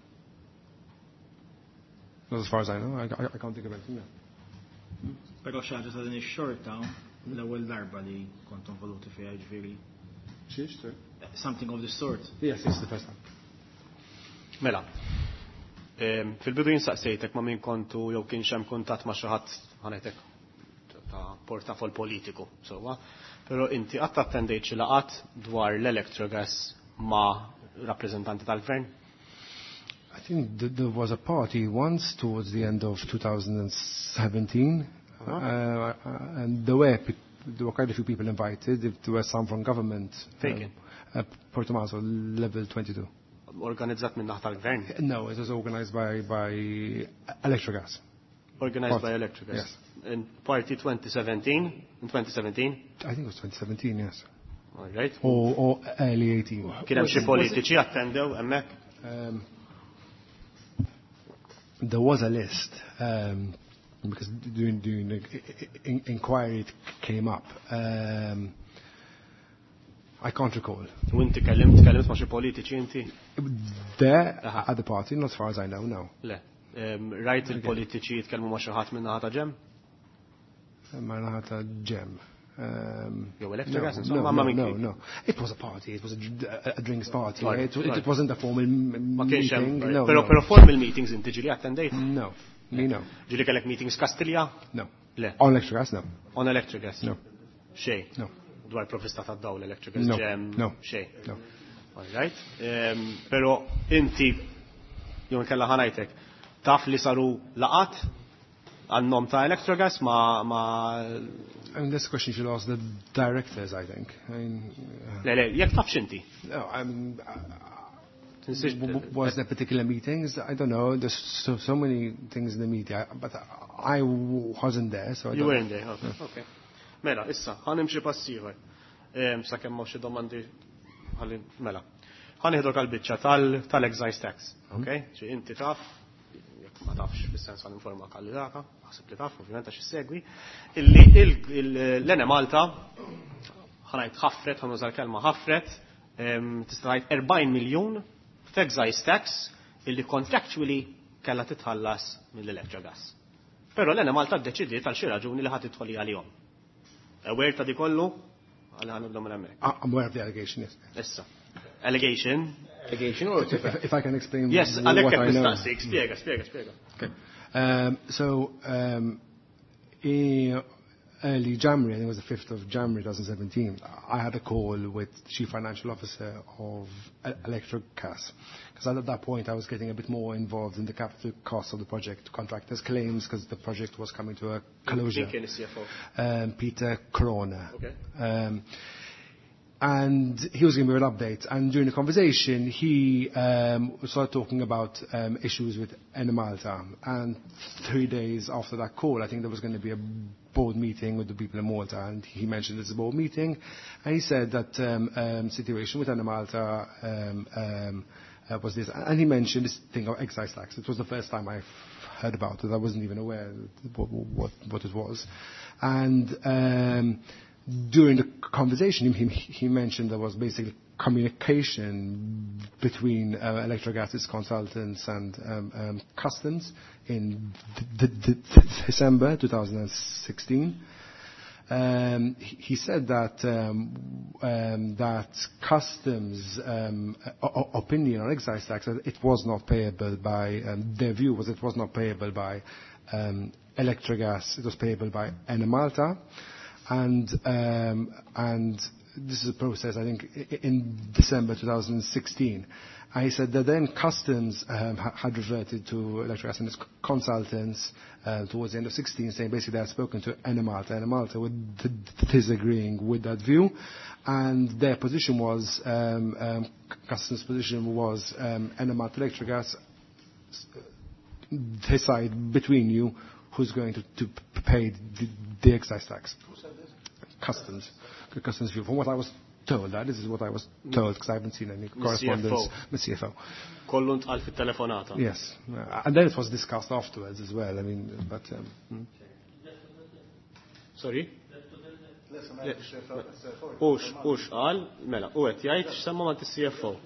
Not as far as I know, I can't think of anything now. Pero xaġa ta' din ix-xorta l-ewwel darba li kont involuti fiha ġifieri. Something of the sort. Yes, it's the first time. Mela. Fil-bidu jinsaqsejtek ma' min kontu jew kien xem kuntatt ma' xi ħadd ħanetek ta' portafol politiku, sewwa. Però inti qatt attendejt xi laqat dwar l-Electrogas ma' rappreżentanti tal-gvern? I think there was a party once towards the end of 2017, and there were quite a few people invited. There were some from government. Porto Maso, level 22. Organizzat minn naħta l-gvern? No, it was organized by Electrogas. Organized by Electrogas? Yes. In party 2017? In 2017? I think it was 2017, yes. All right. Or early 18. Kien hemm xi politiċi attendew hemmhekk? There was a list, because during the inquiry it came up. I can't recall. U inti kellimt ma' xi politiċi inti? There, at the party, not as far as I know, no. Le. Rajt il-politiċi jitkellmu ma' xi ħadd minn naħa ta' ġem? Ma' naħa ta' ġem. Jew Electrogas? No. It was a party. It was a drinks party. It wasn't a formal meeting. Pero formal meetings inti ġili attendejt? No. Me no. Ġili kellek meetings Kastilja? No. Le. On Electrogas, no. On Electrogas? No. Xej? No. Dwar provista ta' dawl Electrogas ġem? No. Xej? No. All right. Pero inti, jom kella ħanajtek, taf li saru laqat għannom ta' Electrogas I mean, this question should ask the directors, I think. Le, jek tafx inti? No, I mean, Was there particular meetings? I don't know. There's so many things in the media, but I wasn't there, so I don't know. You weren't there, okay. Mela, issa, ħanimxi passiħor. Sakemm ma xi domandi mela. Ħanieħdu għall-biċċa tal-excise tax, okay? Xi inti taf, jekk ma tafx fis-sens ħaninforma kandidata, ħasib li taf, ovvjament għax issegwi, illi l-Ene Malta ħanajt ħaffret, ħanuża l-kelma ħaffret, tista' tgħid 40 miljun f'excise tax illi contractually kellha titħallas mill-electra gas. Però l-Ene Malta ddeċidiet għal xi raġuni li ħadd tidħol għalihom. Aware ta' di kollu? I'm aware of the allegation, yes. Issa. Allegation or if I can explain yes, what I know. Spiega. Okay. So, early January, I think it was the 5th of January 2017, I had a call with the Chief Financial Officer of Electrocas. Because at that point I was getting a bit more involved in the capital costs of the project, contractors' claims, because the project was coming to a closure. Peter Corona. Okay. And he was giving me an update. And during the conversation, he started talking about issues with Ene Malta. And 3 days after that call, I think there was going to be a board meeting with the people in Malta. And he mentioned it's a board meeting. And he said that situation with Ene Malta was this. And he mentioned this thing of excise tax. It was the first time I've heard about it. I wasn't even aware what it was. And during the conversation, he mentioned there was basically communication between Electrogas's consultants and customs in December 2016. He said that that customs opinion on excise tax, that it was not payable by their view was it was not payable by Electrogas, it was payable by Ene Malta. And this is a process, I think, in December 2016. And he said that then customs had reverted to Electrogas and its consultants towards the end of 2016, saying basically they had spoken to Ene Malta. Ene Malta were disagreeing with that view, and their position was, customs' position was, Ene Malta, Electrogas, decide between you who's going to pay the excise tax. Customs view. From what I was told, this is what I was told, because I haven't seen any correspondence with CFO. Kollu ntqal fit-telefonata. Yes. And then it was discussed afterwards as well. I mean, but... Sorry? Ux qal, mela, u qed jgħid x'semma ma' CFO.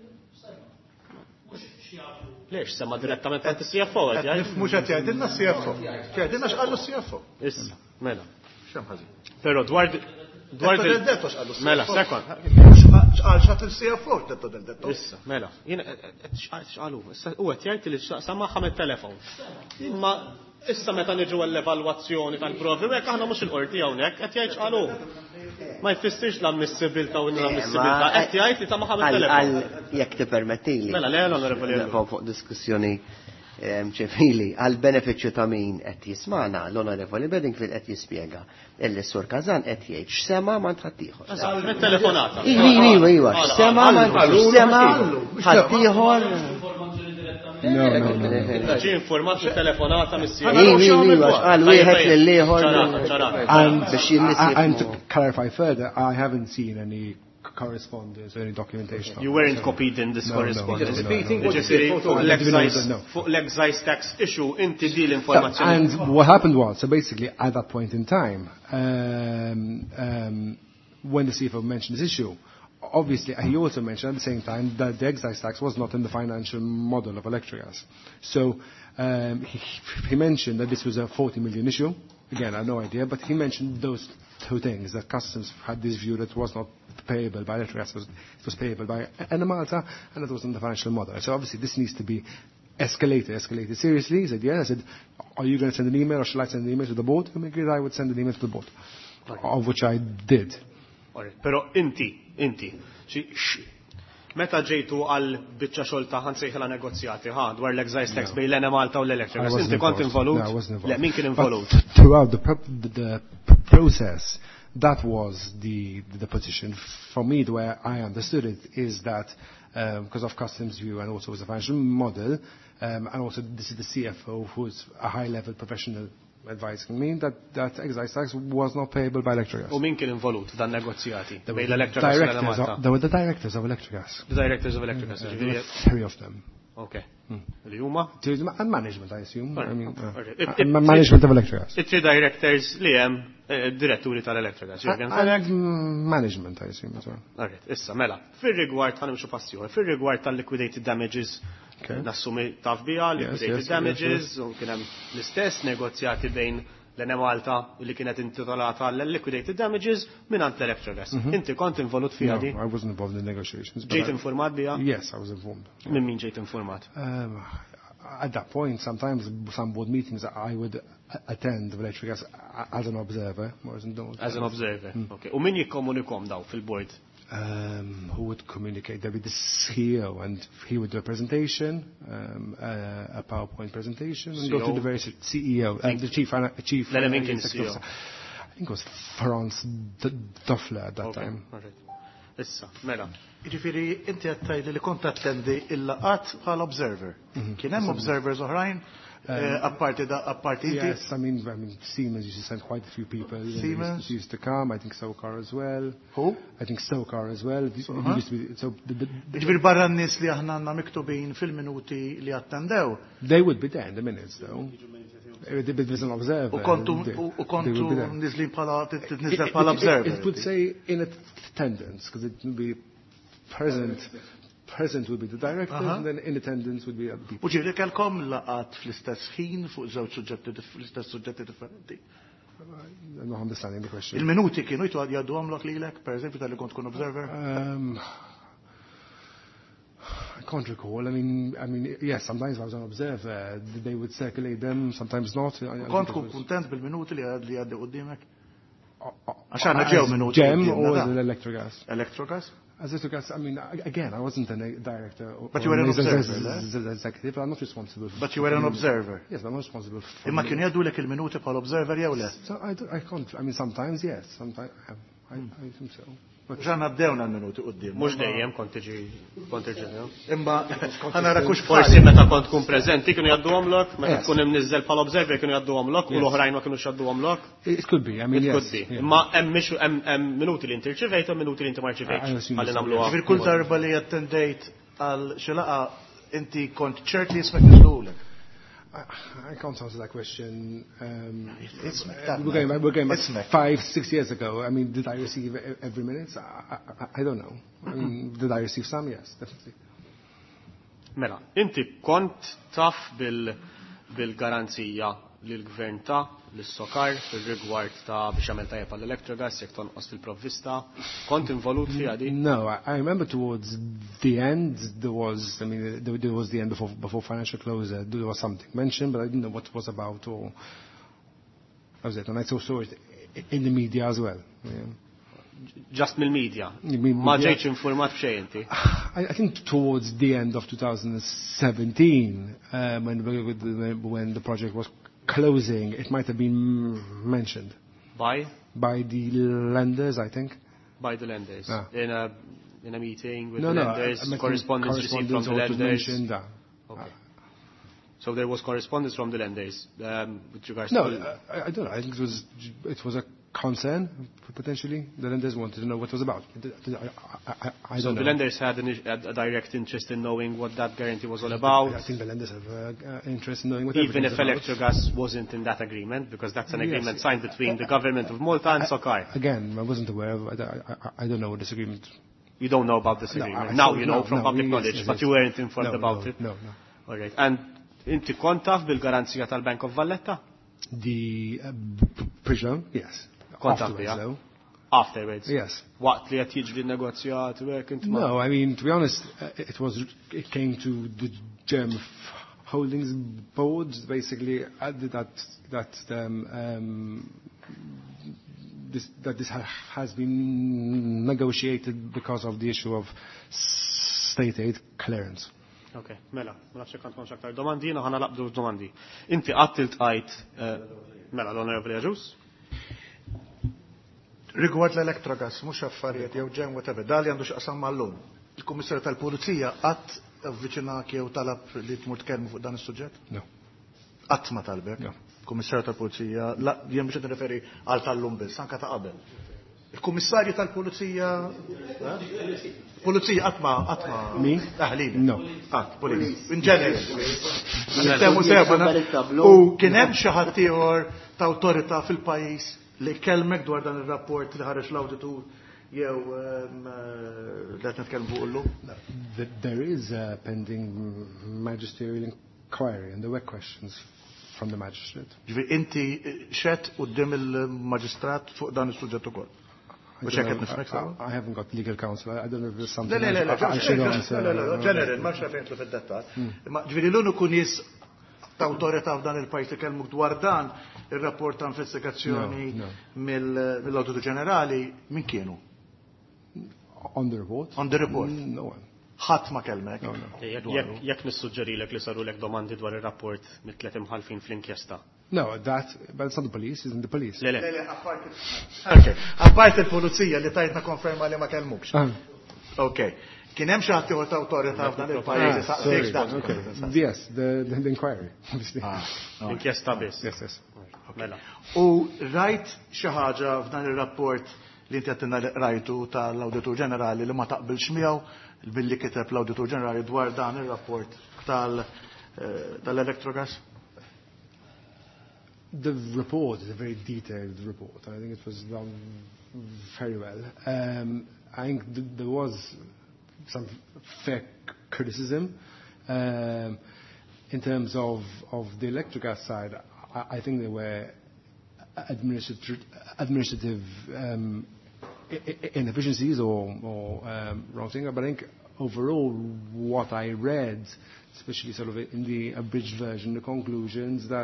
Lex, semma direttament ma' CFO qed jgħid. Mhux qed jgħidilna CFO. Jgħidilna x'qalu CFO. Issa, mela. X'hemm Però dwar mela, sekond. X'qal x'għat il-CFO Tetto del Detto. Issa, mela. Jiena x'qalu. Issa huwa qed jgħid li samma ħamet telefon. Imma issa meta niġu l-evalwazzjoni tal-provi, hekk aħna mhux il-qorti hawnhekk qed jgħid x'qalu. Ma jfissirx l-ammissibilità u l-ammissibilità. Qed jgħid li samma ħamet telefon. Jekk tippermettili. Mela, le l-onorevoli. Fuq diskussjoni ċefili, għal-beneficju ta' min qed jismana, l-Onorevoli Bedingfield qed jispjega. Il-Sur Kazan qed jgħid x'sema ma ntħaddieħor. Telefonata. Iva, x'sema ma ntħaddieħor. Ġi informat telefonata għal wieħed lill-ieħor. And to clarify further, I haven't seen any correspondence or any documentation. You weren't copied in this correspondence. Fuq l-excise tax issue, inti di l-informazzjoni. And what happened was, so basically at that point in time, when the CFO mentioned this issue, obviously he also mentioned at the same time that the excise tax was not in the financial model of Electrogas. So he mentioned that this was a 40 million issue. Again, I have no idea, but he mentioned those two things, that customs had this view that it was not payable by Electrogas, it was payable by Ene Malta, and it was in the financial model. So obviously this needs to be escalated seriously. He said, yeah. I said, are you going to send an email, or shall I send an email to the board? He agreed I would send an email to the board, of which I did. Pero inti, meta ġejtu għal biċċa xogħol ta' ħansejħla negozjati dwar l-excise tax bejn l-Ene Malta u l-Electrogas, inti kont involut? No, I wasn't involved. Le, min kien involut? Throughout the process, that was the position. For me, the way I understood it is that because of customs view and also as a financial model, and also this is the CFO who's a high-level professional advising me that excise tax was not payable by Electrogas. U min kien involut dan negozjati? There were the directors of Electrogas. The directors of Electrogas. There were 3 of them. Okay. Li huma? And management, I assume. Management of Electrogas. It-3 directors li hemm diretturi tal-Electrogas. Management, I assume as well. Alright, issa, mela. Fir-rigward ħanimxu passjoni, fir-rigward tal-liquidated damages, nassumi taf bija, liquidated damages, u kien hemm l-istess negozjati bejn l-Ene Malta li kienet intitolata l-liquidated damages minant l-Electrogas. Inti kont involut fija di? No, I wasn't involved in the negotiations. Ġejt informat bija? Yes, I was informed. Min min ġejt informat? At that point, sometimes some board meetings I would attend with Electrogas as an observer. As an observer, okay. U min jikkomunikom daw fil-board? Who would communicate? There would be the CEO, and he would do a presentation, a PowerPoint presentation, and go to the various CEO, the chief. CEO. I think it was Franz Doffler at that time. Issa, mela. Ġifiri, inti għattaj li kont attendi il-laqat bħal observer. Kien hemm observers oħrajn? Apparti inti? Yes, I mean, Siemens used to send quite a few people. Siemens used to come. I think Sokar as well. Who? I think Sokar as well. Ġifiri barra n-nis li aħna għanna miktubin fil-minuti li attendew? They would be there in the minutes, though. It was an observer. U kontu nizlin pala observer. It would say in attendance, because it would be present would be the director, and then in attendance would be other people. U ġiri kelkom laqat fl-istess ħin fuq żewġ fl-istess suġġetti differenti? I'm not understanding the question. Il-minuti kienu jgħaddu għamlok lilek, per eżempju, tal-li kont kun observer? I can't recall. I mean, yes, sometimes I was an observer. They would circulate them, sometimes not. Kont kun kontent bil-minuti li għaddi qudiemek? Għaxħana ġew minuti. Gem or Electrogas? Electrogas? As Electrogas, I mean, again, I wasn't a director. But you were an observer, executive, I'm not responsible. But you were an observer? Yes, I'm not responsible for... Imma kienu jaddu lek il-minuti pal observer jew le? So I can't, I mean, sometimes yes, sometimes I think so. Ġan għaddewna l-minuti qoddim. Mux dejjem kont tiġi. Imma ħanara kux forsi meta kont tkun preżenti kienu jaddu għamlok, meta tkun imnizzel pal observer kienu jaddu għamlok, u l-oħrajn ma kienu xaddu għamlok. It could be, I mean, yes. It could be. Imma hemm minuti li inti rċivejt u minuti li inti ma rċivejtx. Ħalli nagħmluha. Ġifier kull darba li attendejt għal xi laqa inti kont ċert li jismek nagħmluhulek. I can't answer that question. We're going back 5-6 years ago. I mean, did I receive every minute? I don't know. I mean, did I receive some? Yes, definitely. Mela, inti kont taf bil-garanzija li l-gvern ta' l-Sokar fil-rigward ta' biex għamel tajjeb għall-Electrogas jek tonqos fil-provvista. Kont involut fija di? No, I remember towards the end there was the end before financial close. There was something mentioned, but I didn't know what it was about or that was it. And I saw it in the media as well. Yeah. Just mill-media? Ma ġejċ informat b'xejn inti? I think towards the end of 2017, when the project was closing, it might have been mentioned. By? By the lenders, I think. By the lenders? In a meeting with the lenders? Correspondence received from the lenders? Okay. So there was correspondence from the lenders with regards to... I don't know. I think it was a concern, potentially. The lenders wanted to know what it was about. I don't know. So the lenders had a direct interest in knowing what that guarantee was all about? I think the lenders have interest in knowing what even if Electrogas wasn't in that agreement, because that's an agreement signed between the government of Malta and Sokar. Again, I wasn't aware of I don't know what this agreement... You don't know about this agreement? Now you know from public knowledge, but you weren't informed about it? No. All right. And inti kontaf bil-garanzija tal-Bank of Valletta? The bridge loan, yes. Afterwards? Yes. Waqt li qed jiġri negozjat work inti? No, I mean, to be honest, it came to the German Holdings Board, basically, this has been negotiated because of the issue of state aid clearance. Okay, mela nafx kont konx aktar domandi, ħana laqbdu domandi. Inti qatt iltqajt mela l-Onorevoli Aġus? Rigward l-Electrogas, mhux affarijiet jew ġem whatever, dali għandu x'qasam mal-lum. il-Kummissarju tal-Pulizija qatt avviċinak jew talab li tmur tkellmu fuq dan is-suġġett? No. Qatt ma talbek? No. Kummissarju tal-Pulizija, la jien biex nirreferi għal tal-lum biss, anke ta' qabel. Il-Kummissarju tal-Pulizija Pulizija qatt ma Min? Taħlil. No. Police. In general. U kien hemm xi ħadd ieħor ta' awtorità fil-pajjiż li kellmek dwar dan ir-rapport li ħareġ l-awditur jew li qed nitkellmu fuq illum? There is a pending magisterial inquiry and there were questions from the magistrate. Ġifieri inti xed quddiem il-maġistrat fuq dan is-suġġett ukoll. I haven't got legal counsel. I don't know if there's something ġeneral, ma xrafentlu fid-dettal. Ġifieri l-uniku nies ta' awtorità f'dan il-pajjiż li kellmu dwar dan ir-rapport ta' investigazzjoni mill-Awditur Ġenerali min kienu? On the report? On the report. No one. Ħadd ma kellmek. Jekk nissuġġerilek li sarulek domandi dwar ir-rapport mit-tliet imħalfin fl-inkjesta. No, but it's not the police, isn't the police. Apart il-pulizija li tajtna konferma li ma kellmux. Okay. Kien hemm xi ħadd ta' awtorità f'dan il-pajjiż saqsik dan. Yes, the inquiry. L-inkjesta biss. Yes. Mela. U rajt xi ħaġa f'dan ir-rapport li inti għattina rajtu tal-Awditur Ġenerali li ma taqbilx miegħu billi kiteb l-Awditur Ġenerali dwar dan ir-rapport tal-Electrogas? The report is a very detailed report. I think it was done very well. I think there was some fair criticism in terms of the Electrogas side. I think there were administrative inefficiencies or wrong thing. But I think overall what I read, especially sort of in the abridged version, the conclusions that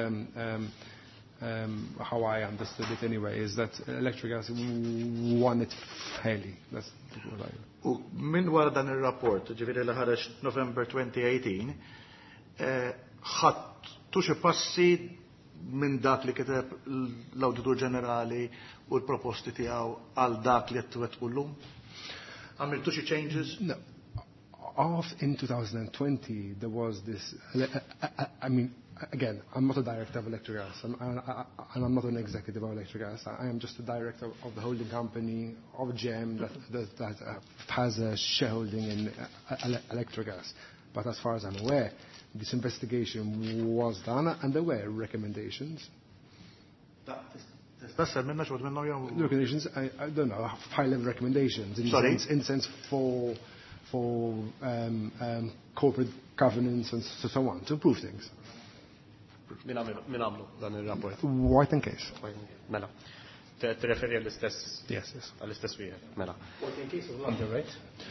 how I understood it anyway, is that Electrogas won it fairly. That's what I... Min wara dan il-rapport, ġifieri li ħareġ November 2018, ħadtu xi passi minn dak li kiteb l-Awditur Ġenerali u l-proposti tiegħu għal dak li qed twettqu llum? Għamiltu xi changes? No. In 2020, there was this... I mean, again, I'm not a director of Electrogas, and I'm not an executive of Electrogas. I am just a director of the holding company of GEM that has a shareholding in Electrogas. But as far as I'm aware, this investigation was done, and there were recommendations. Recommendations, I don't know, high-level recommendations. In the sense for corporate governance and so on, to improve things. Min għamlu dan il-rapport? White and Case. Mela. T-referi għall-istess? Yes. Għall-istess wieħed. Mela. White and Case of London, right?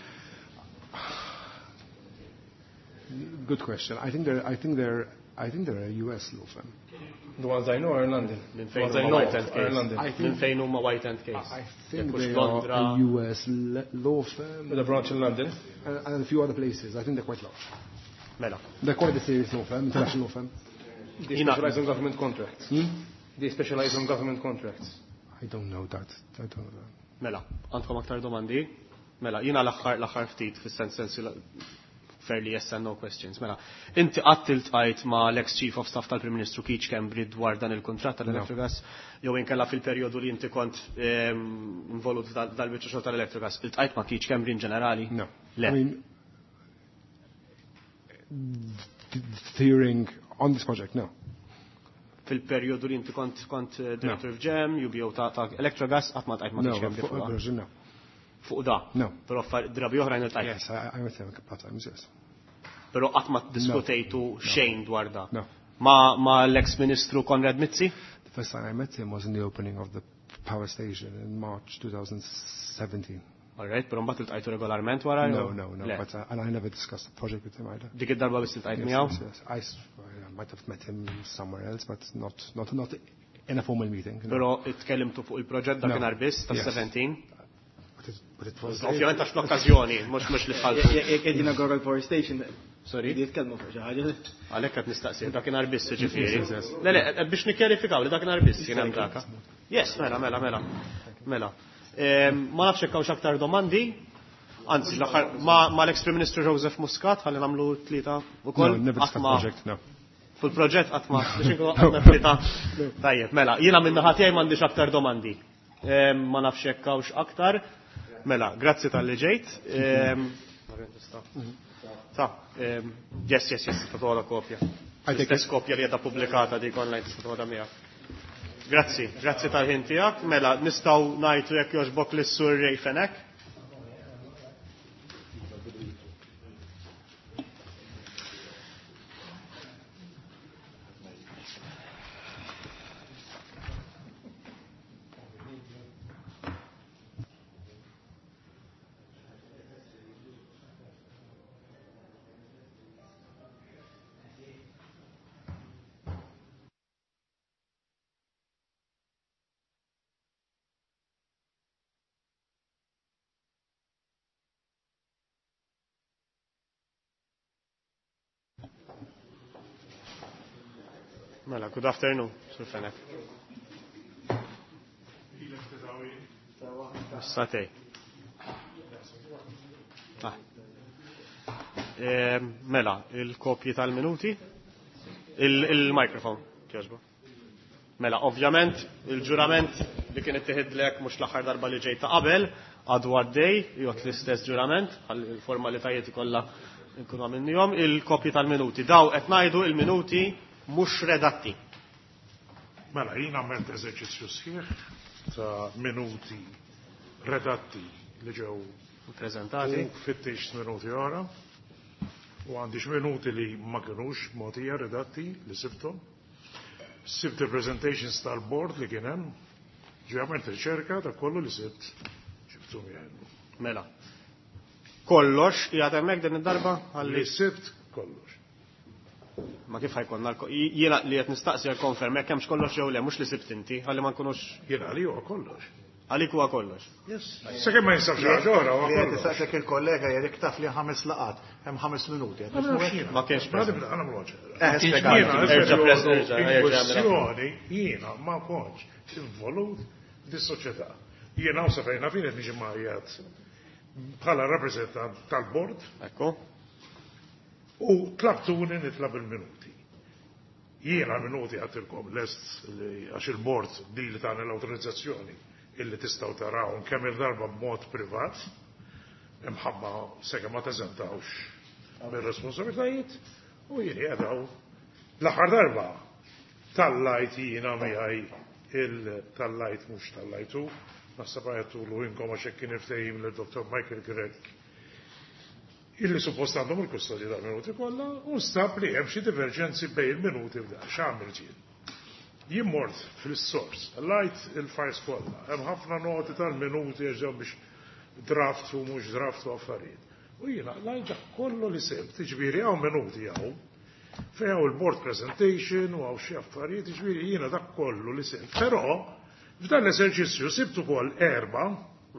Good question. I think they're a US law firm. The ones I know are in London. Min fejn huma White and Case? I think they are a US law firm. With a branch in London. And a few other places. I think they're quite large. Mela. They're quite a serious law firm, international law firm. They specialize on government contracts. They specialize on government contracts. I don't know that. Mela, għandkom aktar domandi? Mela, jina l-axar ftit fis-sens fairly yes and no questions. Mela, inti qattilt għajt ma l-ex-Chief of Staff tal-Prim Ministru Keith Schembri dwar dan il-kontratt tal-Electrogas, jew inkella fil-perjodu li inti kont involut dal-biċċa xogħol tal-Electrogas, iltqajt ma Keith Schembri in ġenerali? No. Le. I mean, hearing on this project, no. Fil-perjodu li inti kont Director of GEM, UBO ta' Electrogas, qatt ma tqajt ma Keith Schembri fuq. No. Fuq da? No. Però drabi oħrajn il-tajt? Yes, I met him a couple of times, yes. Però qatt ma diskutejtu xejn dwar da? No. Ma l-ex-Ministru Konrad Mizzi? The first time I met him was in the opening of the power station in March 2017. All right, però mbagħad iltqajtu regolarment wara? No, but and I never discussed the project with him either. Dik id-darba biss iltqajt miegħu? Yes. I might have met him somewhere else, but not in a formal meeting. Però itkellimtu fuq il-proġett dakinhar biss tas-17? But it was... Ovvjament għax l-okkazjoni, mux li tħaltu. Jek edina Google Power Station. Sorry? Jitkellmu fuq xi ħaġa. Għalhekk qed nistaqsi dakinhar biss ġifieri. Le, biex nikkjarifikaw li dakinhar biss kien hemm daka. Yes, mela. Ma nafx hekk hawnx aktar domandi. Anzi, ma l-ex-Prim Ministru Joseph Muscat, ħalli nagħmlu tlieta ukoll. No, never project, no. Fil-proġett qatt ma biex inkunu għandna tlieta. Tajjeb, mela, jiena minn naħa tiegħi m'għandix aktar domandi. Ma nafx hekk hawnx aktar. Mela, grazzi tal-li ġejt. Yes, tagħtuha kopja. Istess kopja li qiegħda pubblikata dik online tista' tagħha miegħek. Grazzi tal-ħin tiegħek. Mela, nistgħu ngħidu jekk jogħġbok lis-Sur Ray Fenek. Mela, good afternoon, Sur Fenek. Satej. Mela, il-kopji tal-minuti. Il-mikrofon, kjaġbu. Mela, ovvjament, il-ġurament li kien ittieħidlek mhux l-aħħar darba li ġejta qabel, għadu għaddej, jgħod l-istess ġurament, il-formalitajiet kollha nkunu għamilnihom, il-kopji tal-minuti. Daw qed ngħidu il-minuti mhux redatti. Mela, jien għamilt eżerċizzju sħiħ ta' minuti redatti li ġew prezentati. U fittix minuti oħra. U għandix minuti li ma kienux mogħtija redatti li sibtom. Sibt il-presentations tal-board li kien hemm. Ġi għamilt riċerka ta' kollu li sibt ġibtum jgħinu. Mela. Kollox qiegħed hemmhekk din id-darba li sibt kollox. Ma kif ħajkonna jiena li qed nistaqsi għall-konferm hekk hemmx kollox jew le mhux li sibt inti, ħalli ma nkunux jiena li huwa kollox. Għalik huwa kollox. Sakemm ma jinsabx ħaġa oħra huwa kollox. Tistaqsek il-kollega jgħid taf li 5 laqat, hemm 5 minuti. Ma kienx il-kwestjoni jiena ma kontx involut dis-soċjetà. Jiena hawn safejna fin qed niġi marjat bħala rappreżentant tal-bord. Ekku. U tlabtuni nitlab il-minuti. Jiena minuti għattilkom lest għax il-bord di li tagħna l-autorizzazzjoni illi tistgħu tarawhom kemm il-darba b'mod privat, imħabba sekemm ma teżentawx mir-responsabbiltajiet u jien jgħidaw l-aħħar darba tal-lajt jiena miegħi il-tal-lajt mhux tal-lajtu, naħseb għajtulu inkom għax hekk kien iftehim lill-Dr. Michael Gregg illi suppost għandhom il-kustodja tal-minuti kollha u stab li hemm xi diverġenzi bejn il-minuti f'da. X'għamil ġien? Jien mort fil-sors, lajt il-files kollha, hemm ħafna noti tal-minuti ġew biex draft u mhux draft u affarijiet. U jiena lajt dak kollu li sebt, tiġifieri hawn minuti hawn fejn hawn il-board presentation u hawn xi affarijiet, tiġifieri jiena dak kollu li sebt. Però f'dan l-eżerċizzju sibt ukoll 4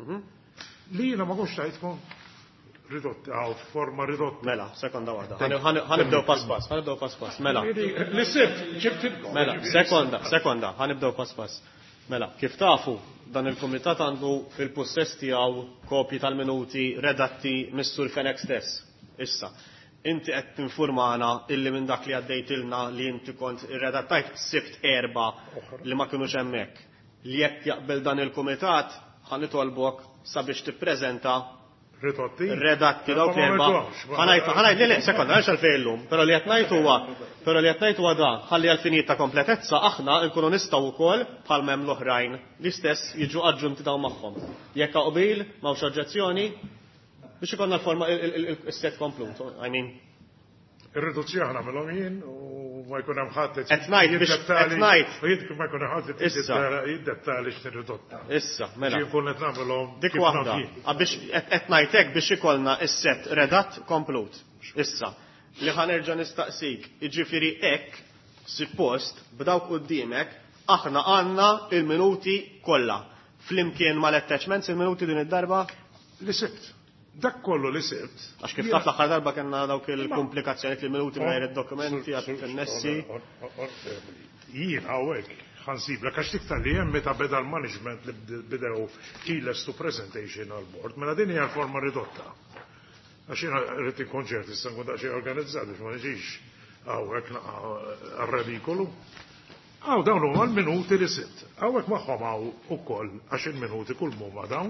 li jiena ma kontx tajtkom ridotti, għaw forma ridotti. Mela, sekonda waħda. Ħanibdew pass. Mela. Li sibt, ġibtilkom. Mela, sekonda, ħanibdew pass. Mela, kif tafu, dan il-komitat għandu fil-possess tiegħu kopji tal-minuti redatti mis-Sur Fenek stess. Issa, inti qed tinfurmana illi minn dak li għaddejtilna li inti kont irredattajt sibt 4 li ma kinux hemmhekk. Li jekk jaqbel dan il-komitat ħanitolbok sabiex tippreżenta redatti dawk l-erba. Ħanajt li sekonda, għax għal-fejlum, pero li għatnajtu għada, ħalli għal-finijiet ta' kompletezza, aħna nkunu nistaw ukoll bħal mem l-oħrajn, l-istess jiġu aġġunti daw magħhom. Jekk qbil m'hawnx oġġezzjoni biex ikonna l-forma il-set komplut. I mean, ir-riduzzjoni nagħmilhom jien u ma jkun hemm ħadd qed ngħid u jien ma jkun hemm ħadd jiddettali x'nirridotta. Issa, mela. Ġinkun qed nagħmilhom dik waħda. Biex qed ngħid hekk biex ikollna is-set redatt komplut. Issa, li ħanerġa' nistaqsik, jiġifieri hekk suppost b'dawk quddiemek aħna għandna il-minuti kollha. Flimkien mal-attachments il-minuti din id-darba li sibt. Dak kollu li sibt. Għax kif taf l-aħħar darba kellna dawk il-komplikazzjoni li minuti mingħajr id-dokumenti għad fin-nessi. Jien hawnhekk ħansibla, għax tiktar li hemm meta beda l-management li bidew keyless to presentation għal-bord, mela din hija l-forma ridotta. Għax jiena rrid inkonċerti issa nkun daqsxejn organizzat biex ma niġix hawnhekk għar-radikolu. Għaw dawn huma l-minuti li sitt. Hawnhekk magħhom hawn ukoll 10 minuti kull huma dawn.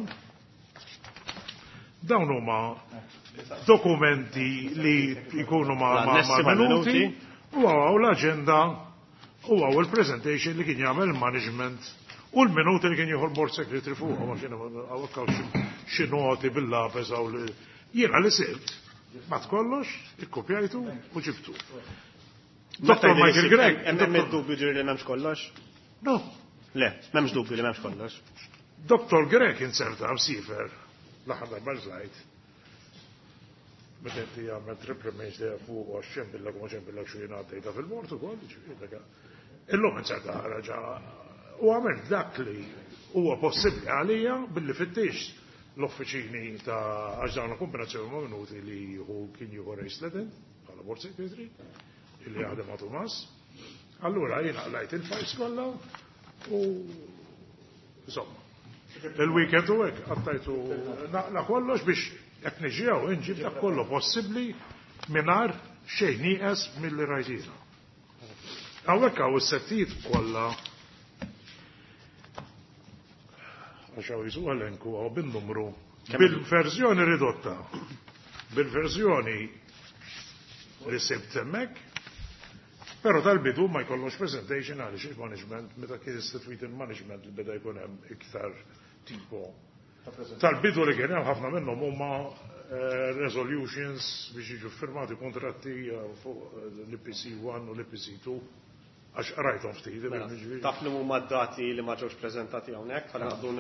Dawn huma dokumenti li jkunu ma' minuti u għaw l-aġenda u għaw il-presentation li kien jagħmel management u l-minuti li kien jieħu l-board secretary fuq għaw xi noti bil-lapes għaw li jiena li sirt. Mat kollox, ikkopjajtu u ġibtu. Dr. Michael Gregg. Hemm dubju ġiri li m'hemmx kollox? No. Le, m'hemmx dubju li m'hemmx kollox. Dr. Gregg inserta msifer l-aħħar darba żlajt. Meta inti għamel triple range li fuq u xempilla kuma xempilla xujina għaddejta fil-mort ukoll, illum inserta ħaraġa u għamel dak li huwa possibbli għalija billi fittix l-offiċini ta' għax dawn kombinazzjoni ma' minuti li kien jieħu Race Ledin bħala board secretary illi għadem għatu mas. Allura jina għallajt il-fajs kolla u insomma. Il-weekend u għek għattajtu naqla kollox biex jek niġijaw inġib dak kollu possibli minar xejn nieqes mill-li rajtina. Għawek għaw s-settijiet kolla għaxaw jisu għallenku għaw bin-numru bil-verżjoni ridotta. Bil-verżjoni li sebtemmek. Pero tal-bidu ma jkollux presentation għalix il-management, meta kien istituit il-management li beda jkun hemm iktar tipo. Tal-bidu li kien hemm ħafna minnhom huma resolutions biex jiġu firmati kontratti fuq l-IPC 1 u l-IPC 2 għax rajthom ftit. Taf li huma d-dati li ma ġewx preżentati hawnhekk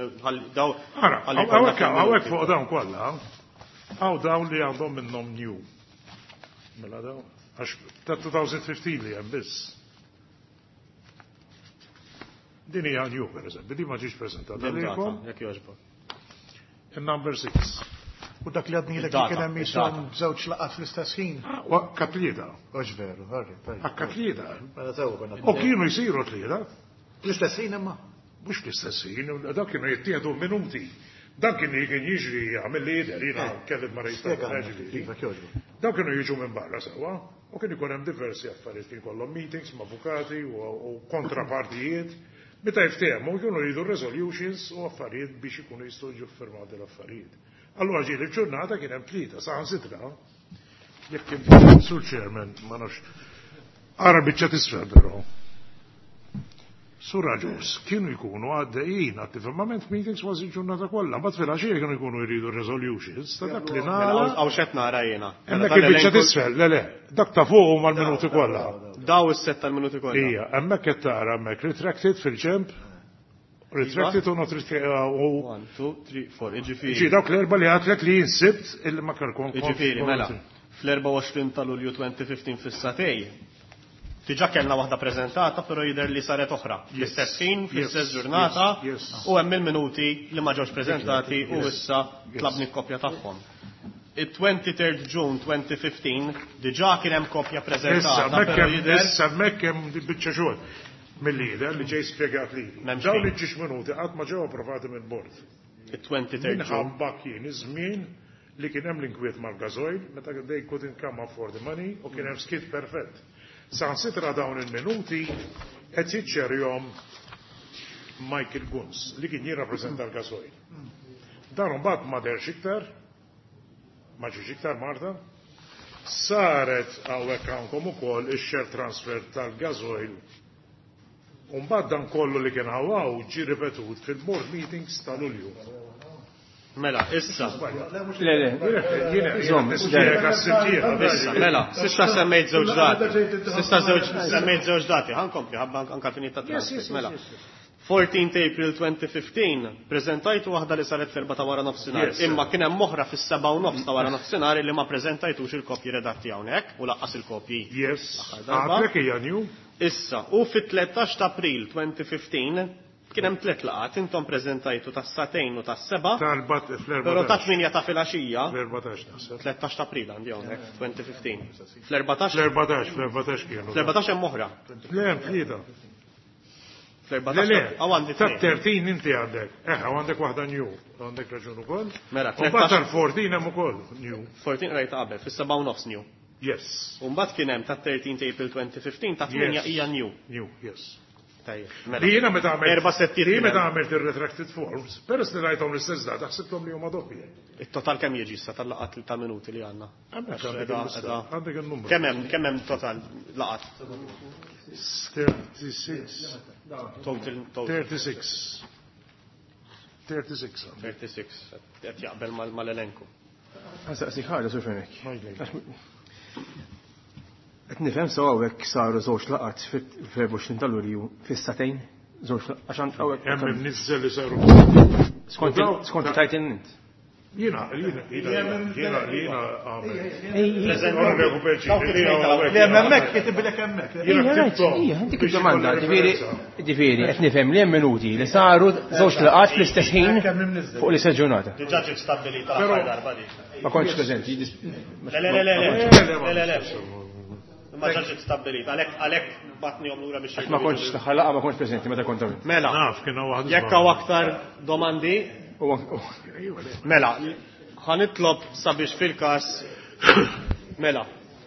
hawnhekk fuq dawn kollha hawn dawn li għandhom minnhom new. Mela dawn għax ta' 2015 li hemm biss. Din hija new pereżempju, din ma ġiex preżentata. Jekk jogħġbok. Il-number 6. U dak li għadni li kien hemm jisom żewġ laqat fl-istess ħin. Katlieda. Oġ veru, katlieda. U kienu jsiru tlieda. Fl-istess ħin imma. Mhux fl-istess ħin, dak kienu jittieħdu minuti. Dan kien jiġri għamil li jidher jiena kellim ma rejta. Dawn kienu jiġu minn barra sewa. U kien ikun hemm diversi affarijiet kien kollhom meetings ma' avukati u kontrapartijiet. Meta jiftehmu jkunu jridu resolutions u affarijiet biex ikunu jistgħu jiġu firmati l-affarijiet. Allura ġieli l-ġurnata kien hemm tlieta saħansitra. Jekk kien sur chairman ma nafx. Ara biċċa tisfel però. Sur raġus, kienu jkunu għaddejjin attivament meetings kważi ġurnata kollha, mbagħad fil-għaxija kienu jkunu jridu resolutions ta' dak li nara. Għaw xed nara jiena. Hemmhekk il-biċċa tisfel, le, dak ta' fuq huma l-minuti kollha. Daw is-set tal-minuti kollha. Hija, hemmhekk qed tara hemmhekk retracted fil-ġemp. Retracted u not retracted. 1, 2, 3, 4, iġifieri. Ġi dawk l-erba li għatlek li jinsibt illi ma kellkom. Iġifieri, mela. Fl-24 ta' Lulju 2015 fis-satej. Diġà kellna waħda preżentata, però jidher li saret oħra. L-istess ħin, fl-istess ġurnata, u hemm il-minuti li ma ġewx preżentati u issa tlabni kopja tagħhom. Il-23 June 2015 diġà kien hemm kopja preżentata. Issa hemmhekk hemm biċċa xogħol mill-lider li ġej spjegat li. Dawn li ġiex minuti qatt ma ġew approvati mill-bord. Il-23 June. Minħabba kien iż-żmien li kien hemm l-inkwiet mal-gażoil meta they couldn't come up for the money u kien hemm skit perfett. Sansitra dawn il-minuti qed jiċċerjhom Michael Gunz li kien jirrappreżenta l-gażoil. Dan mbagħad ma derx iktar, ma ġiex iktar Marta, saret hawnhekk hawnkom ukoll ix-share transfer tal-gażoil. U mbagħad dan kollu li kien hawn ġie ripetut fil-board meetings ta' Lulju. Mela, issa. Mela, sissa semmejt żewġ dati. Semmejt żewġ dati. Ħankompli, anka finita transfer. Mela. 14 April 2015, preżentajtu waħda li saret fl-4 ta' wara nofsinhar. Imma kien hemm oħra fis-7 u nofs ta' wara nofsinhar li ma preżentajtux il-kopji redatti hawnhekk u laqqas il-kopji. Yes. Għadlek hija new. Issa, u fit-13 ta' April 2015 kien hemm tliet laqat intom preżentajtu tas-satejn u tas-seba. Però ta' 8 ta' filgħaxija. 13 ta' April għandi hawnhekk 2015. Fl-14 kienu. Fl-14 hemm oħra. Le hemm tlieta. Le, tat-13 inti għandek. Għandek waħda new. Għandek raġun ukoll. Mela, U mbagħad tal-14 hemm ukoll new. 14 rajt qabel, fis-7 new. Yes. U mbagħad kien hemm tat-13 April 2015 ta' 8 hija new. New, yes. Li jiena meta għamilt ir-retracted forms, peress li rajthom l-istess data, ħsibthom li huma doppji. Il-total kemm jiġi issa tal-laqat ta' minuti li għandna? Għandek il-numru. Kemm hemm total laqat? 36. Total. 36. 36. 36. Qed jaqbel mal-elenku. Għasaqsi ħaġa sur Fenek. Qed nifhem sew hawnhekk saru żewġ laqat f'24 ta' Lulju fis-satejn żewġ għaxan hawnhekk. Hemm nizzel li saru. Skont tajt int. Jiena inti kif domanda, ġifieri qed nifhem li hemm minuti li saru żewġ laqat fl-istess ħin fuq l-istess ġurnata. Diġà ġiet stabbilita l-aħħar darba di. Ma kontx preżenti. Le. Ma ġaġit stabilita, għalek batni lura biex. Ma konċ taħħalaqa, ma konċ prezenti, meta kont għamil. Mela, jekka aktar domandi, mela, ħanitlob sabiex fil-kas, mela,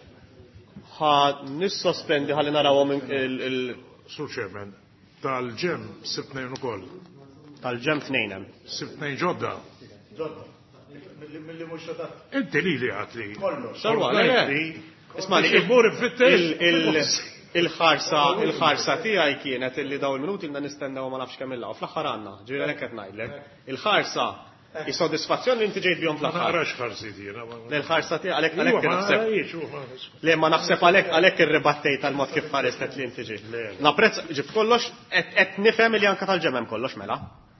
nissospendi ħalli narawhom Sur Chairman, tal-ġem sibtnejn ukoll. Tal-ġem tnejnem. Sibtnejn ġodda. Mill-li mux inti li għatli. Sawa, Isma' il-ħarsa tiegħi kienet illi daw il-minuti ilna nistennew ma nafx kemm illaqgħu fl-aħħar għandna, ġieli hekk qed ngħidlek. Il-ħarsa is-sodisfazzjon li inti ġejt bihom fl-aħħar. Ma narax ħarsi jiena. L-ħarsa tiegħi għalhekk naħseb. Le ma naħseb għalhekk irribattejt tal-mod kif ħarestet li inti ġejt. Napprezz ġibt kollox qed nifhem li anke tal-ġemem kollox mela.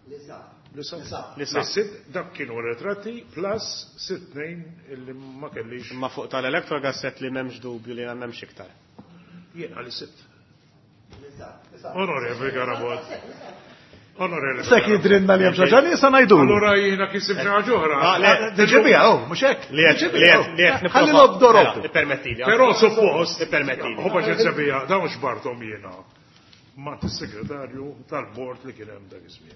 Dak kienu retratti plus 6 illi ma kellix. Ma fuq tal-Electrogas set li m'hemmx dubju li m'hemmx iktar. Jien għali 6. Onorevoli Garabot. Onorevoli. Sek jidrinna li hemm xi ħaġa nisa ngħidu. Allura jiena kisib xi ħaġa oħra. Tiġibija mhux hekk. Ħalli nobdorok. Permettili. Però suppost permettili. Hu paċenzja bija dawn xbartom jiena. Ma tis-segretarju tal-bord li kien hemm dak iż-żmien.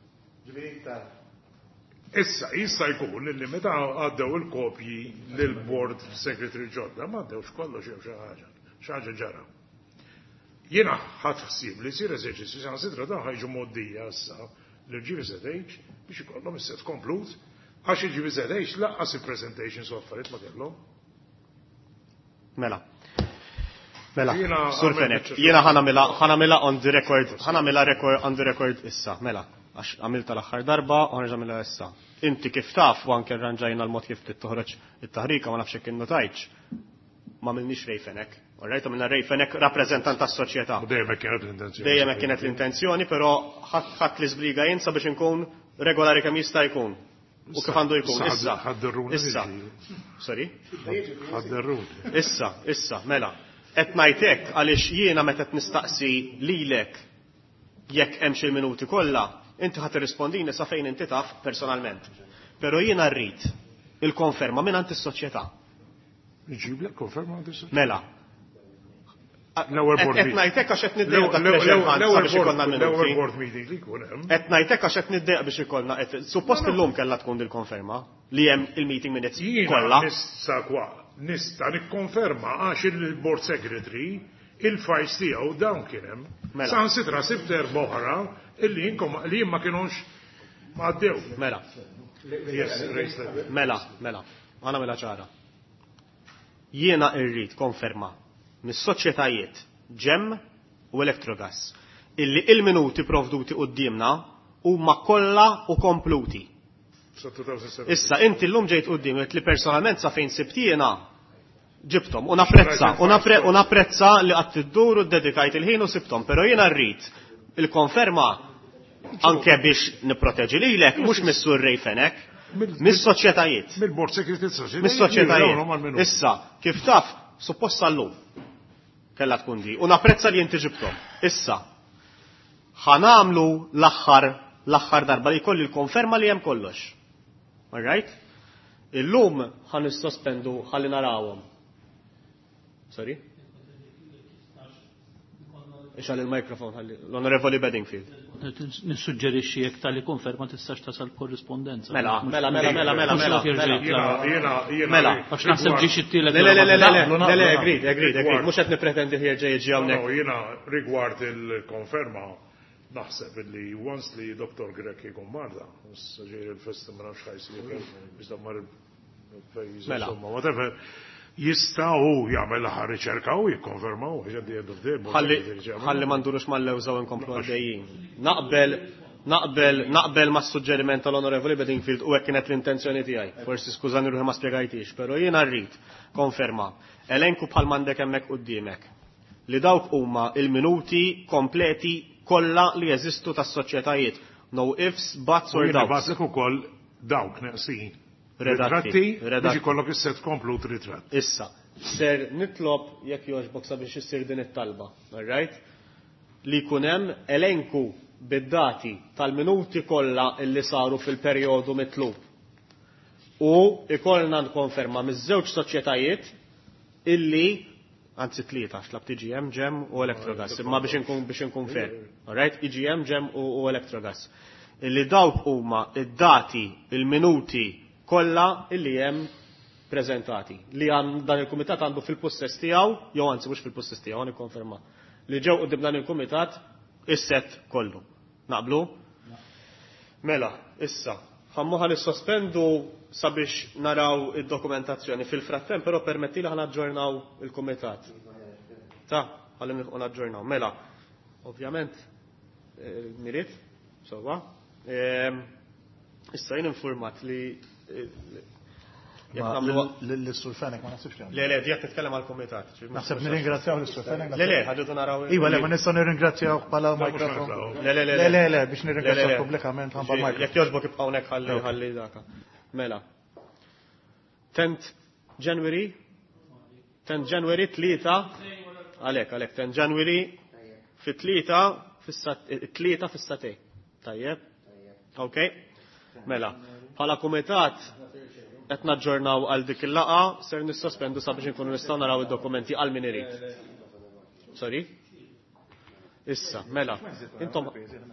Issa jkun li meta għaddew il-kopji lill-board secretary ġodda ma għaddewx kollox jew xi ħaġa ġara. Jiena ħadd ħsieb li jsir eżerċizzju sansitra dan ħajġu moddija issa l-GVZH biex ikollhom is-set komplut għax il-GVZH laqqas il-presentations u affarijiet ma kellhom. Mela, Sur Fenek, jiena ħanamela on the record, on the record issa, mela. Għax għamilta l-axħar darba u ħarġa għamilha issa. Inti kif taf u anke rranġajna l-mod kif toħroġ it-taħrika ma nafx hekk innotajx. Ma milniex rejfenek. Orrejt għamilna rejfenek rappreżentant tas-soċjetà. Dejjem kienet l-intenzjoni, però ħadd li żbriga jien sabiex inkun regolari kemm jista' jkun. U kif għandu jkun issa. Issa. Sorry? Issa, mela. Qed ngħidlek għaliex jiena meta qed nistaqsi lilek jekk hemm xi minuti kollha, inti ħadd irrispondini sa fejn inti taf personalment. Però jiena rrid il-konferma minn għand is-soċjetà. Iġiblek konferma għand is-soċjetà. Mela. L-ewwel board meeting. Qed ngħidlek għax qed niddejq biex ikollna minuti. L-ewwel board meeting li jkun hemm. Qed ngħidlek għax qed niddejq biex ikollna suppost illum kellha tkun il-konferma li hemm il-meeting minutes kollha. Nista' nikkonferma għax il-board secretary il-files tiegħu dawn kien hemm. Sansitra sibter boħra illi jinkom li ma kienux għaddew. Mela. Għana mela ċara. Jiena irrid konferma mis-soċjetajiet ġem u Electrogas illi il-minuti provduti qudiemna huma kollha u kompluti. Issa inti llum ġejt qudiemet li personalment sa fejn sibtiena ġibtom u napprezza li qatt tiddur u ddedikajt il-ħin u sibtom, però jiena rrid il-konferma anke biex nipproteġi lilek mhux mis-sur Rejfenek, mis-soċjetajiet. Mill-bord segretarju mis-soċjetajiet. Issa, kif taf, suppost sallum kellha tkun di u napprezza li inti ġibtom. Issa, ħanamlu l-aħħar darba li jkolli l-konferma li hemm kollox. All right? Illum ħan nissospendu ħalli narawhom. Sorry? Ixal il-mikrofon, l-Onorevoli Bedingfield. Nissuġġerixxi jekk tali konferma tistax tasal korrispondenza. Mela. Għax naħseb ġiex it-tielet. Le, agreed. Mhux qed nippretendi ħierġa' jiġi hawnhekk. Jiena rigward il-konferma naħseb li once li Dr. Grek jkun marda, ġej il-fest ma nafx ħajsi biex dammar il-pajjiż whatever. Jistaw jagħmel aħħar riċerka u jikkonfermaw ġeddi jedu f'dej. Ħalli ma ndurux mal-lewżaw inkomplu għaddejjin. Naqbel ma' suġġeriment tal-Onorevoli Bedingfield u hekk kienet l-intenzjoni tiegħi. Forsi skużani ruħi ma spjegajtix, però jiena rrid konferma elenku bħal m'għandek hemmhekk quddiemek li dawk huma il-minuti kompleti kollha li jeżistu tas-soċjetajiet. No ifs, buts or doubts. Batlek ukoll dawk neqsin. Ritratti, biex ikollok is-set komplut ritratt. Issa, ser nitlob jekk jogħġbok sabiex issir din it-talba, all right? Li jkun hemm elenku bid-dati tal-minuti kollha illi saru fil-perjodu mitlub. U ikollna nkonferma miż-żewġ soċjetajiet illi anzi tlieta xlab TGM, GEM u Electrogas, imma biex inkun fair, all right? IGM, GEM u Electrogas. Illi dawk huma id-dati, il-minuti kolla illi hemm preżentati li dan il-kumitat għandu fil-possess tiegħu, jew anzi mhux fil-possess tiegħu nikkonferma. Li ġew qudiem dan il-kumitat is-set kollu. Naqblu? Mela, issa, ħammuħa li sospendu sabiex naraw id-dokumentazzjoni. Fil-frattemp però permetti li ħanaġġornaw il-kumitat. ħalli nilħu naġġornaw. Mela, ovvjament, mirit, sewwa. Issa jien informat li l-Sur Fenek ma nasibx li Le, di qed titkellem għall-kumitat. Naħseb nirringrazzjaw l-Sur Fenek. Le, ħaġu naraw. Iva, le, ma nistgħu nirringrazzjaw bħala mikrofon. Le, biex nirringrazzjaw pubblikament bħal mikrofon. Jekk jogħġbok ibqgħu hawnhekk ħalli daka. Mela. 10 January 3 għalhekk 10 January fit-3 fis-satej. Tajjeb? Okay? Mela, bħala kumitat qed naġġornaw għal dik il-laqa ser nissospendu sabiex inkunu nistgħu naraw id-dokumenti għal min irid. Sorry? Issa, mela. Intom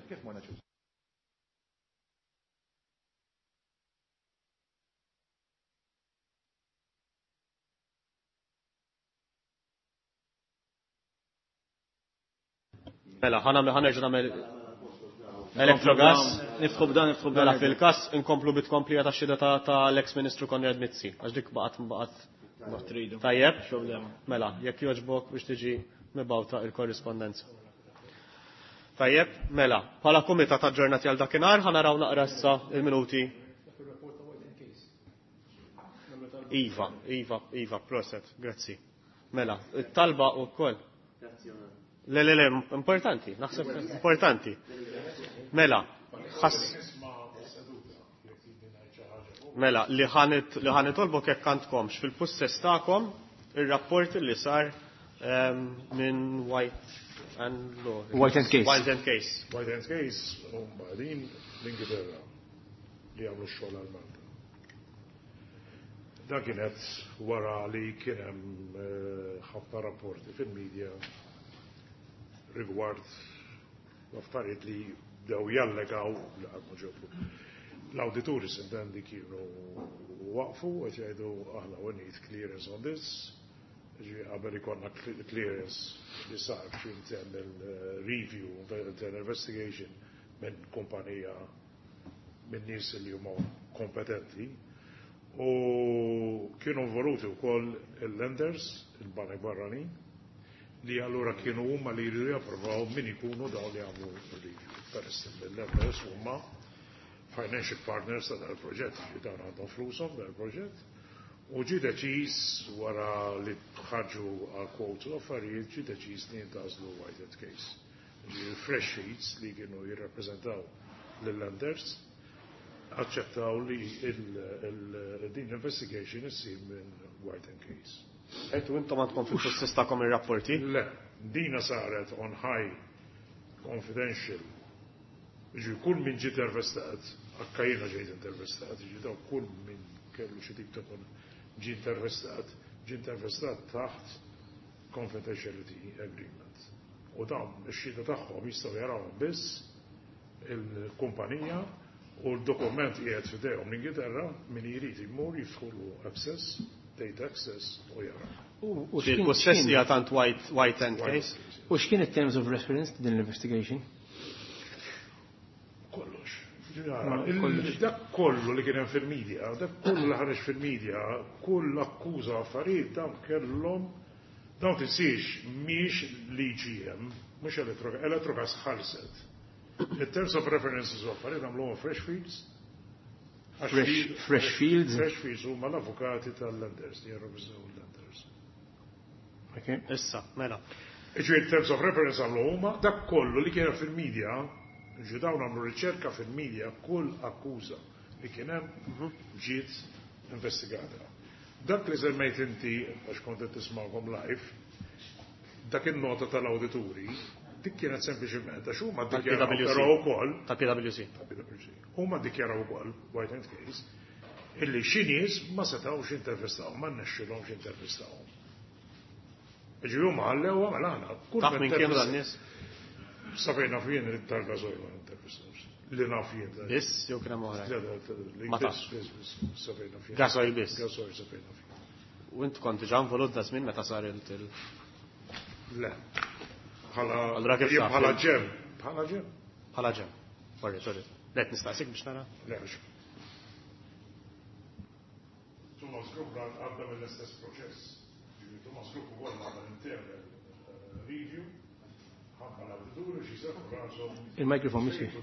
Mela, ħanerġa' nagħmel Electrogas, nifħu b'dan. Mela fil-kas inkomplu bitkomplija ta' xida ta' l-ex-Ministru Konrad Mizzi, għax dik baqgħet. Tajjeb? Mela, jekk jogħġbok biex tiġi mibgħuta il-korrispondenza. Tajjeb? Mela, bħala kumitat ta' ġurnati għal dakinhar ħanaraw naqra issa il-minuti. Iva, proset, grazzi. Mela, it-talba wkoll. Le, importanti, naħseb importanti. Mela, li ħanitolbok jekk għandkomx fil-possess tagħkom ir-rapport li sar minn White and Case. U mbagħadin l-Ingilterra li għamlu x-xogħol għal Malta. Da kienet wara li kien hemm ħafna rapporti fil-medja rigward l-affarijiet li dew jallegaw li għadmu ġoblu. L-audituri sintendi kienu waqfu għet jgħidu aħna we need clearance on this. Għabel ikonna clearance li sar biex il review, investigation minn kumpanija minn nies li huma kompetenti. U kienu voluti wkoll il-lenders, il-banek barranin, li allura kienu huma li jridu japprovaw min ikunu dawn li għamlu review. Peress il-lenders huma financial partners ta' dal-proġett, dawn għandhom flushom dal-proġett. U ġi deċiż wara li tħarġu għal quotes u affarijiet ġi deċiż li jintażlu White and Case. Ġi fresh sheets li kienu jirrappreżentaw lill-lenders aċċettaw li din investigation issir minn White and Case. Ejtu intom għandkom fil-possess tagħkom ir-rapporti? Le, dina saret on high confidential. Ġi kull min ġiet intervistat, akkajna ġejt intervistat, ġi daw kull min kellu xi tip ta' ġi intervistat taħt confidentiality agreement. U U dawn ix-xhieda tagħhom jistgħu jarawhom biss il-kumpanija u l-dokument qiegħed f'idejhom l-Ingilterra min jrid imur jidħlu access, data access u jara. U il-possess hija tant white end case. U x'kien it-terms of reference din l-investigation? Kollox. Dak kollu li kien hemm fil-medja, dak kollu li ħareġ fil-medja, kull akkuża affarijiet dawn kellhom dawn tisix mhix l-IGM, mhux Electrogas ħalset. Il-terms of references u affarijiet għamluhom Freshfields. Freshfields? Freshfields huma l-avukati tal-lenders, li jirrepreżentaw l-lenders. Issa, mela. Il-terms of reference għamlu huma dak kollu li kien fil-medja, dawn għamlu riċerka fil-medja kull akkuża li kien hemm ġiet investigata. Dak li semmejt inti għax kont qed tisma'hom live, dak in-nota tal-awdituri, dik kienet sempliċement għax huma ddikjaraw ukoll ta' PwC. Huma ddikjaraw ukoll white hand case illi xi nies ma setgħux intervistawhom, ma nnexxilhomx intervistawhom. Ġi huma ħallew għamel Taf minn kienu dan-nies? Sapejna fien tal-gażoil ma intervistawx. Li naf jien. Biss jew kien hemm oħra? Ma tafx. Sapejna fien. Gażoil biss. Gażoil sapejna fien. U int kont ġan volut da żmien meta sar il Le. Bħala ġem. Bħala ġem. Sorry. Let nistaqsik biex nara? Le. Thomas Group għadda mill-istess proċess. Thomas Group ukoll għadda internal review. Ħabba l-awdituri xi seħħu rashom. Il-mikrofon mhix fih.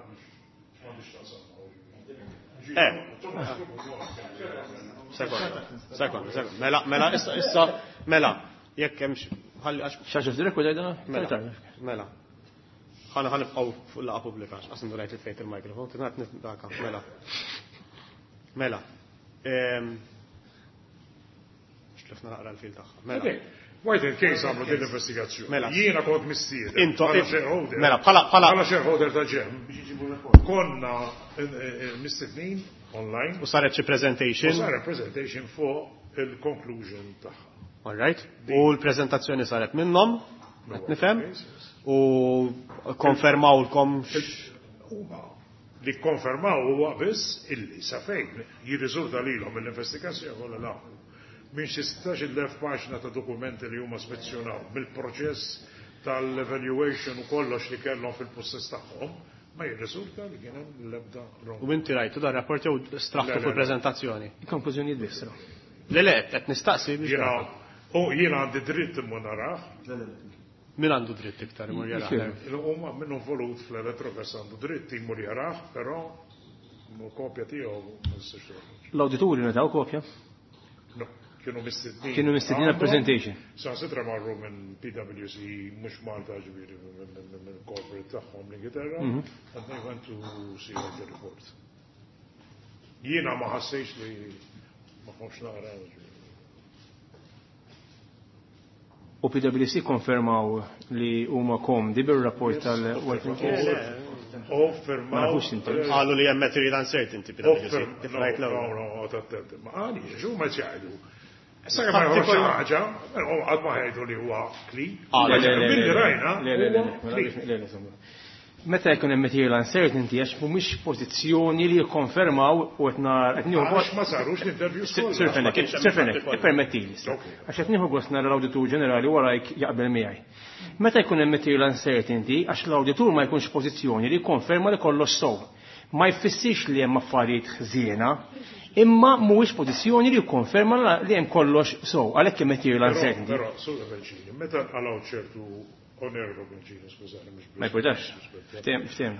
Sekond. Mela, jekk hemm xaġa f'direk u dajda? Mela. Ħana nibqgħu fuq laqa pubblika għax qasem durajt li tfejt il-mikrofon, tingħad nitdaka. Mela. X'tlifna naqra l-fil tagħha. Mela. White and case għamlu din investigazzjoni. Jiena kont mistieden. Mela, bħala shareholder ta' ġem. Konna mistednin online. U saret xi presentation. U saret presentation fuq il-conclusion tagħha. All right. U l-prezentazzjoni saret minnhom, qed nifhem, u konfermawlkom li konfermaw huwa biss illi sa fejn jirriżulta lilhom mill-investigazzjoni kollha nagħmlu. Minn xi 16,000 paġna ta' dokumenti li huma spezzjonaw mill-proċess tal-evaluation u kollox li kellhom fil-possess tagħhom, ma jirriżulta li kien hemm l-ebda wrong. U inti rajtu da rapport jew straħtu fil-preżentazzjoni. Il-konklużjoni jbissru. Le, qed nistaqsi biex. Jiena għandi dritt imma naraħ. Min għandu dritt iktar imur jaraħ? Huma minnu volut fl-Electrogas għandu dritt imur jaraħ, però kopja tiegħu ma nistax. L-awdituri nataw kopja? No, kienu mistednin. Kienu mistednin għal-presentation. Sa' sitra marru minn PwC, mux Malta ġibiri, minn corporate tagħhom l-Ingilterra, and they went to see the report. Jiena ma ħassejx li ma konx naqra. U PwC konfermaw li huma komdi bir-rapport tal-White and Case? Għallu li hemm material uncertainty PwC. Ma għani, xu ma ċajdu. Issa ma jħorġu ħaġa, għad ma ħajdu li huwa kli. Billi rajna. Meta jkun hemm material uncertainty għax mhumiex pożizzjoni li jikkonfermaw u qed għax ma sarux l-interviews Sir Fenek, ippermettili. Għax qed nieħu gost nara l-Awditur Ġenerali warajk jaqbel miegħi. Meta jkun hemm material uncertainty għax l-awditur ma jkunx pożizzjoni li jikkonferma li kollox sew. Ma jfissirx li hemm affarijiet ħżiena, imma mhuwiex pożizzjoni li jikkonferma li hemm kollox sew, għalhekk hemm material uncertainty. Però Sur Fencini, meta għalaw ċertu Onorevole Fencini, skużani, mhux ma jpurtax. Ftemna.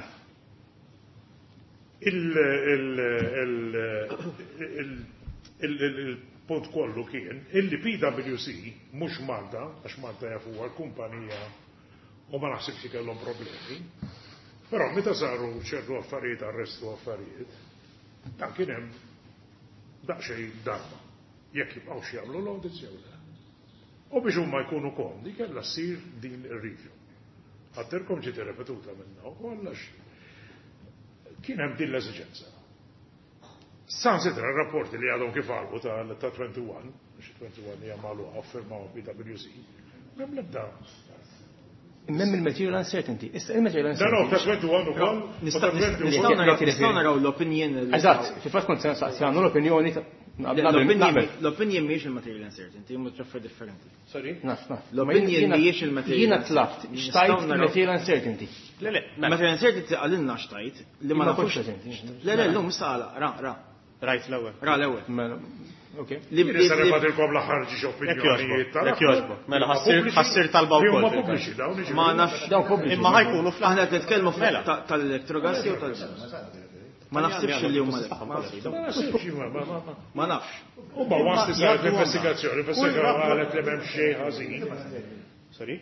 Il-punt kollu kien illi PwC mhux Malta, għax Malta jafu għal-kumpanija u ma naħsibx kellhom problemi, però meta saru ċertu affarijiet arrestu affarijiet, dan kien hemm daqsxejn darba. Jekk jibqgħux jagħmlu l-audits jew le. U biex huma jkunu komdi kellha ssir din ir-review. Għatterkom ġiet irrepetuta minnha u kollox kien hemm din l-eżiġenza. Sansitra r-rapporti li għadhom kif għalbu ta' 21, biex 21 hija magħluqa firmaw PwC, m'hemm l-ebda Immem il-material uncertainty. Issa il-material No, uncertainty. Nistgħu naraw l-opinjoni. Eżatt, fil-fatt kont għandu l-opinjoni L-opinjoni mhijiex il-material uncertainty, huma traffer differenti. Sorry? Naf. L-opinjoni mhijiex il-material. Jiena tlabt, xtajt il-material uncertainty. Material uncertainty għalilna xtajt li ma nafux. L-lum saqala, ra. Rajt l-ewwel. Ra l-ewwel. Okay. Li sar fatilkom l-aħħar ġi opinjonijiet tal. Jekk jogħġbok. Mela ħassir talba wkoll. Huma pubbliċi dawn. Ma nafx dawn pubbliċi. Imma ħajkunu aħna qed nitkellmu tal-elettrogas jew tal. Ma naħsibx li huma ma nafx. U ma waqt isar l-investigazzjoni, investigaw qalet li m'hemm xejn ħażin. Sorry?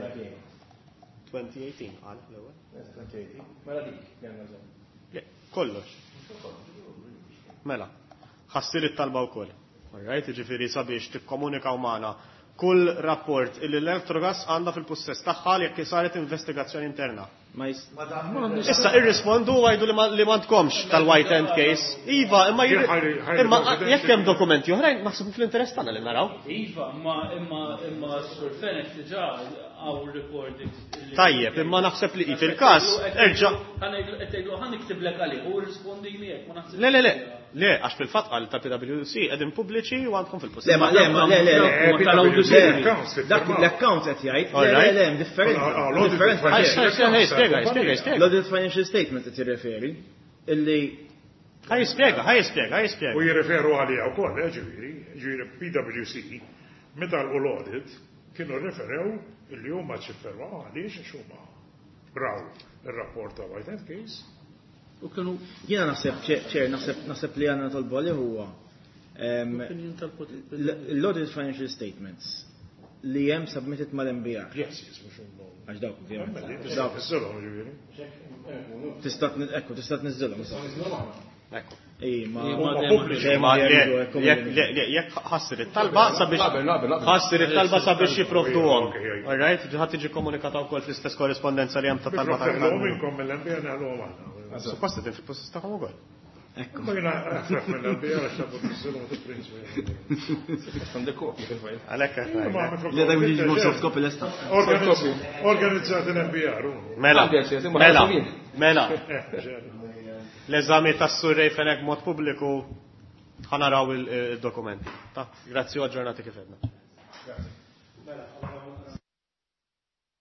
2018 qal l-ewwel. Mela dik. Kollox. Mela. Ħassir it-talba wkoll. Alright, ġifieri sabiex tikkomunikaw magħna kull rapport illi l-Electrogas għandha fil-possess tagħha jekk saret investigazzjoni interna. Issa irrispondu għajdu li ma tkomx tal-White End case. Iva, imma jekk hemm dokumenti oħrajn naħseb fl-interess tagħna li naraw. Iva, imma Sur Fenek diġà għaw recording. Tajjeb, imma naħseb li fil-każ erġa'. Ħan niktiblek għalih u rispondi miegħek. Le, għax fil-fatt għal ta' PwC qegħdin pubbliċi u għandkom fil-post. L-account qed jgħid. Le, differenti. L-audit financial statement qed jirreferi illi ħajjispjega. U jirreferu għalija wkoll, ġifieri PwC meta l-audit kienu referew illi huma ċiffermaw għaliex għax huma braw ir-rapport ta' White End case. U kienu jiena naħseb li għandna tolbu għalih huwa l-audit financial statements li hemm submitted mal-MBR. Għax dawk tista' tniżżilhom. Jekk ħassir it-talba sabiex jipprovduhom. Alright, ħadd tiġi komunikata wkoll fl-istess korrespondenza li hemm ta' talba ta' minnkom mill-MBR nagħmluhom aħna. Suppost qed fil-post tagħhom ukoll. Ma jiena ħafna mill-MBR għax tabu niżżilhom Organizzat l-MBR. Mela. L-eżami tas-surrej fenek mod pubbliku ħanaraw il-dokumenti. Grazzi u ġurnati kif edna.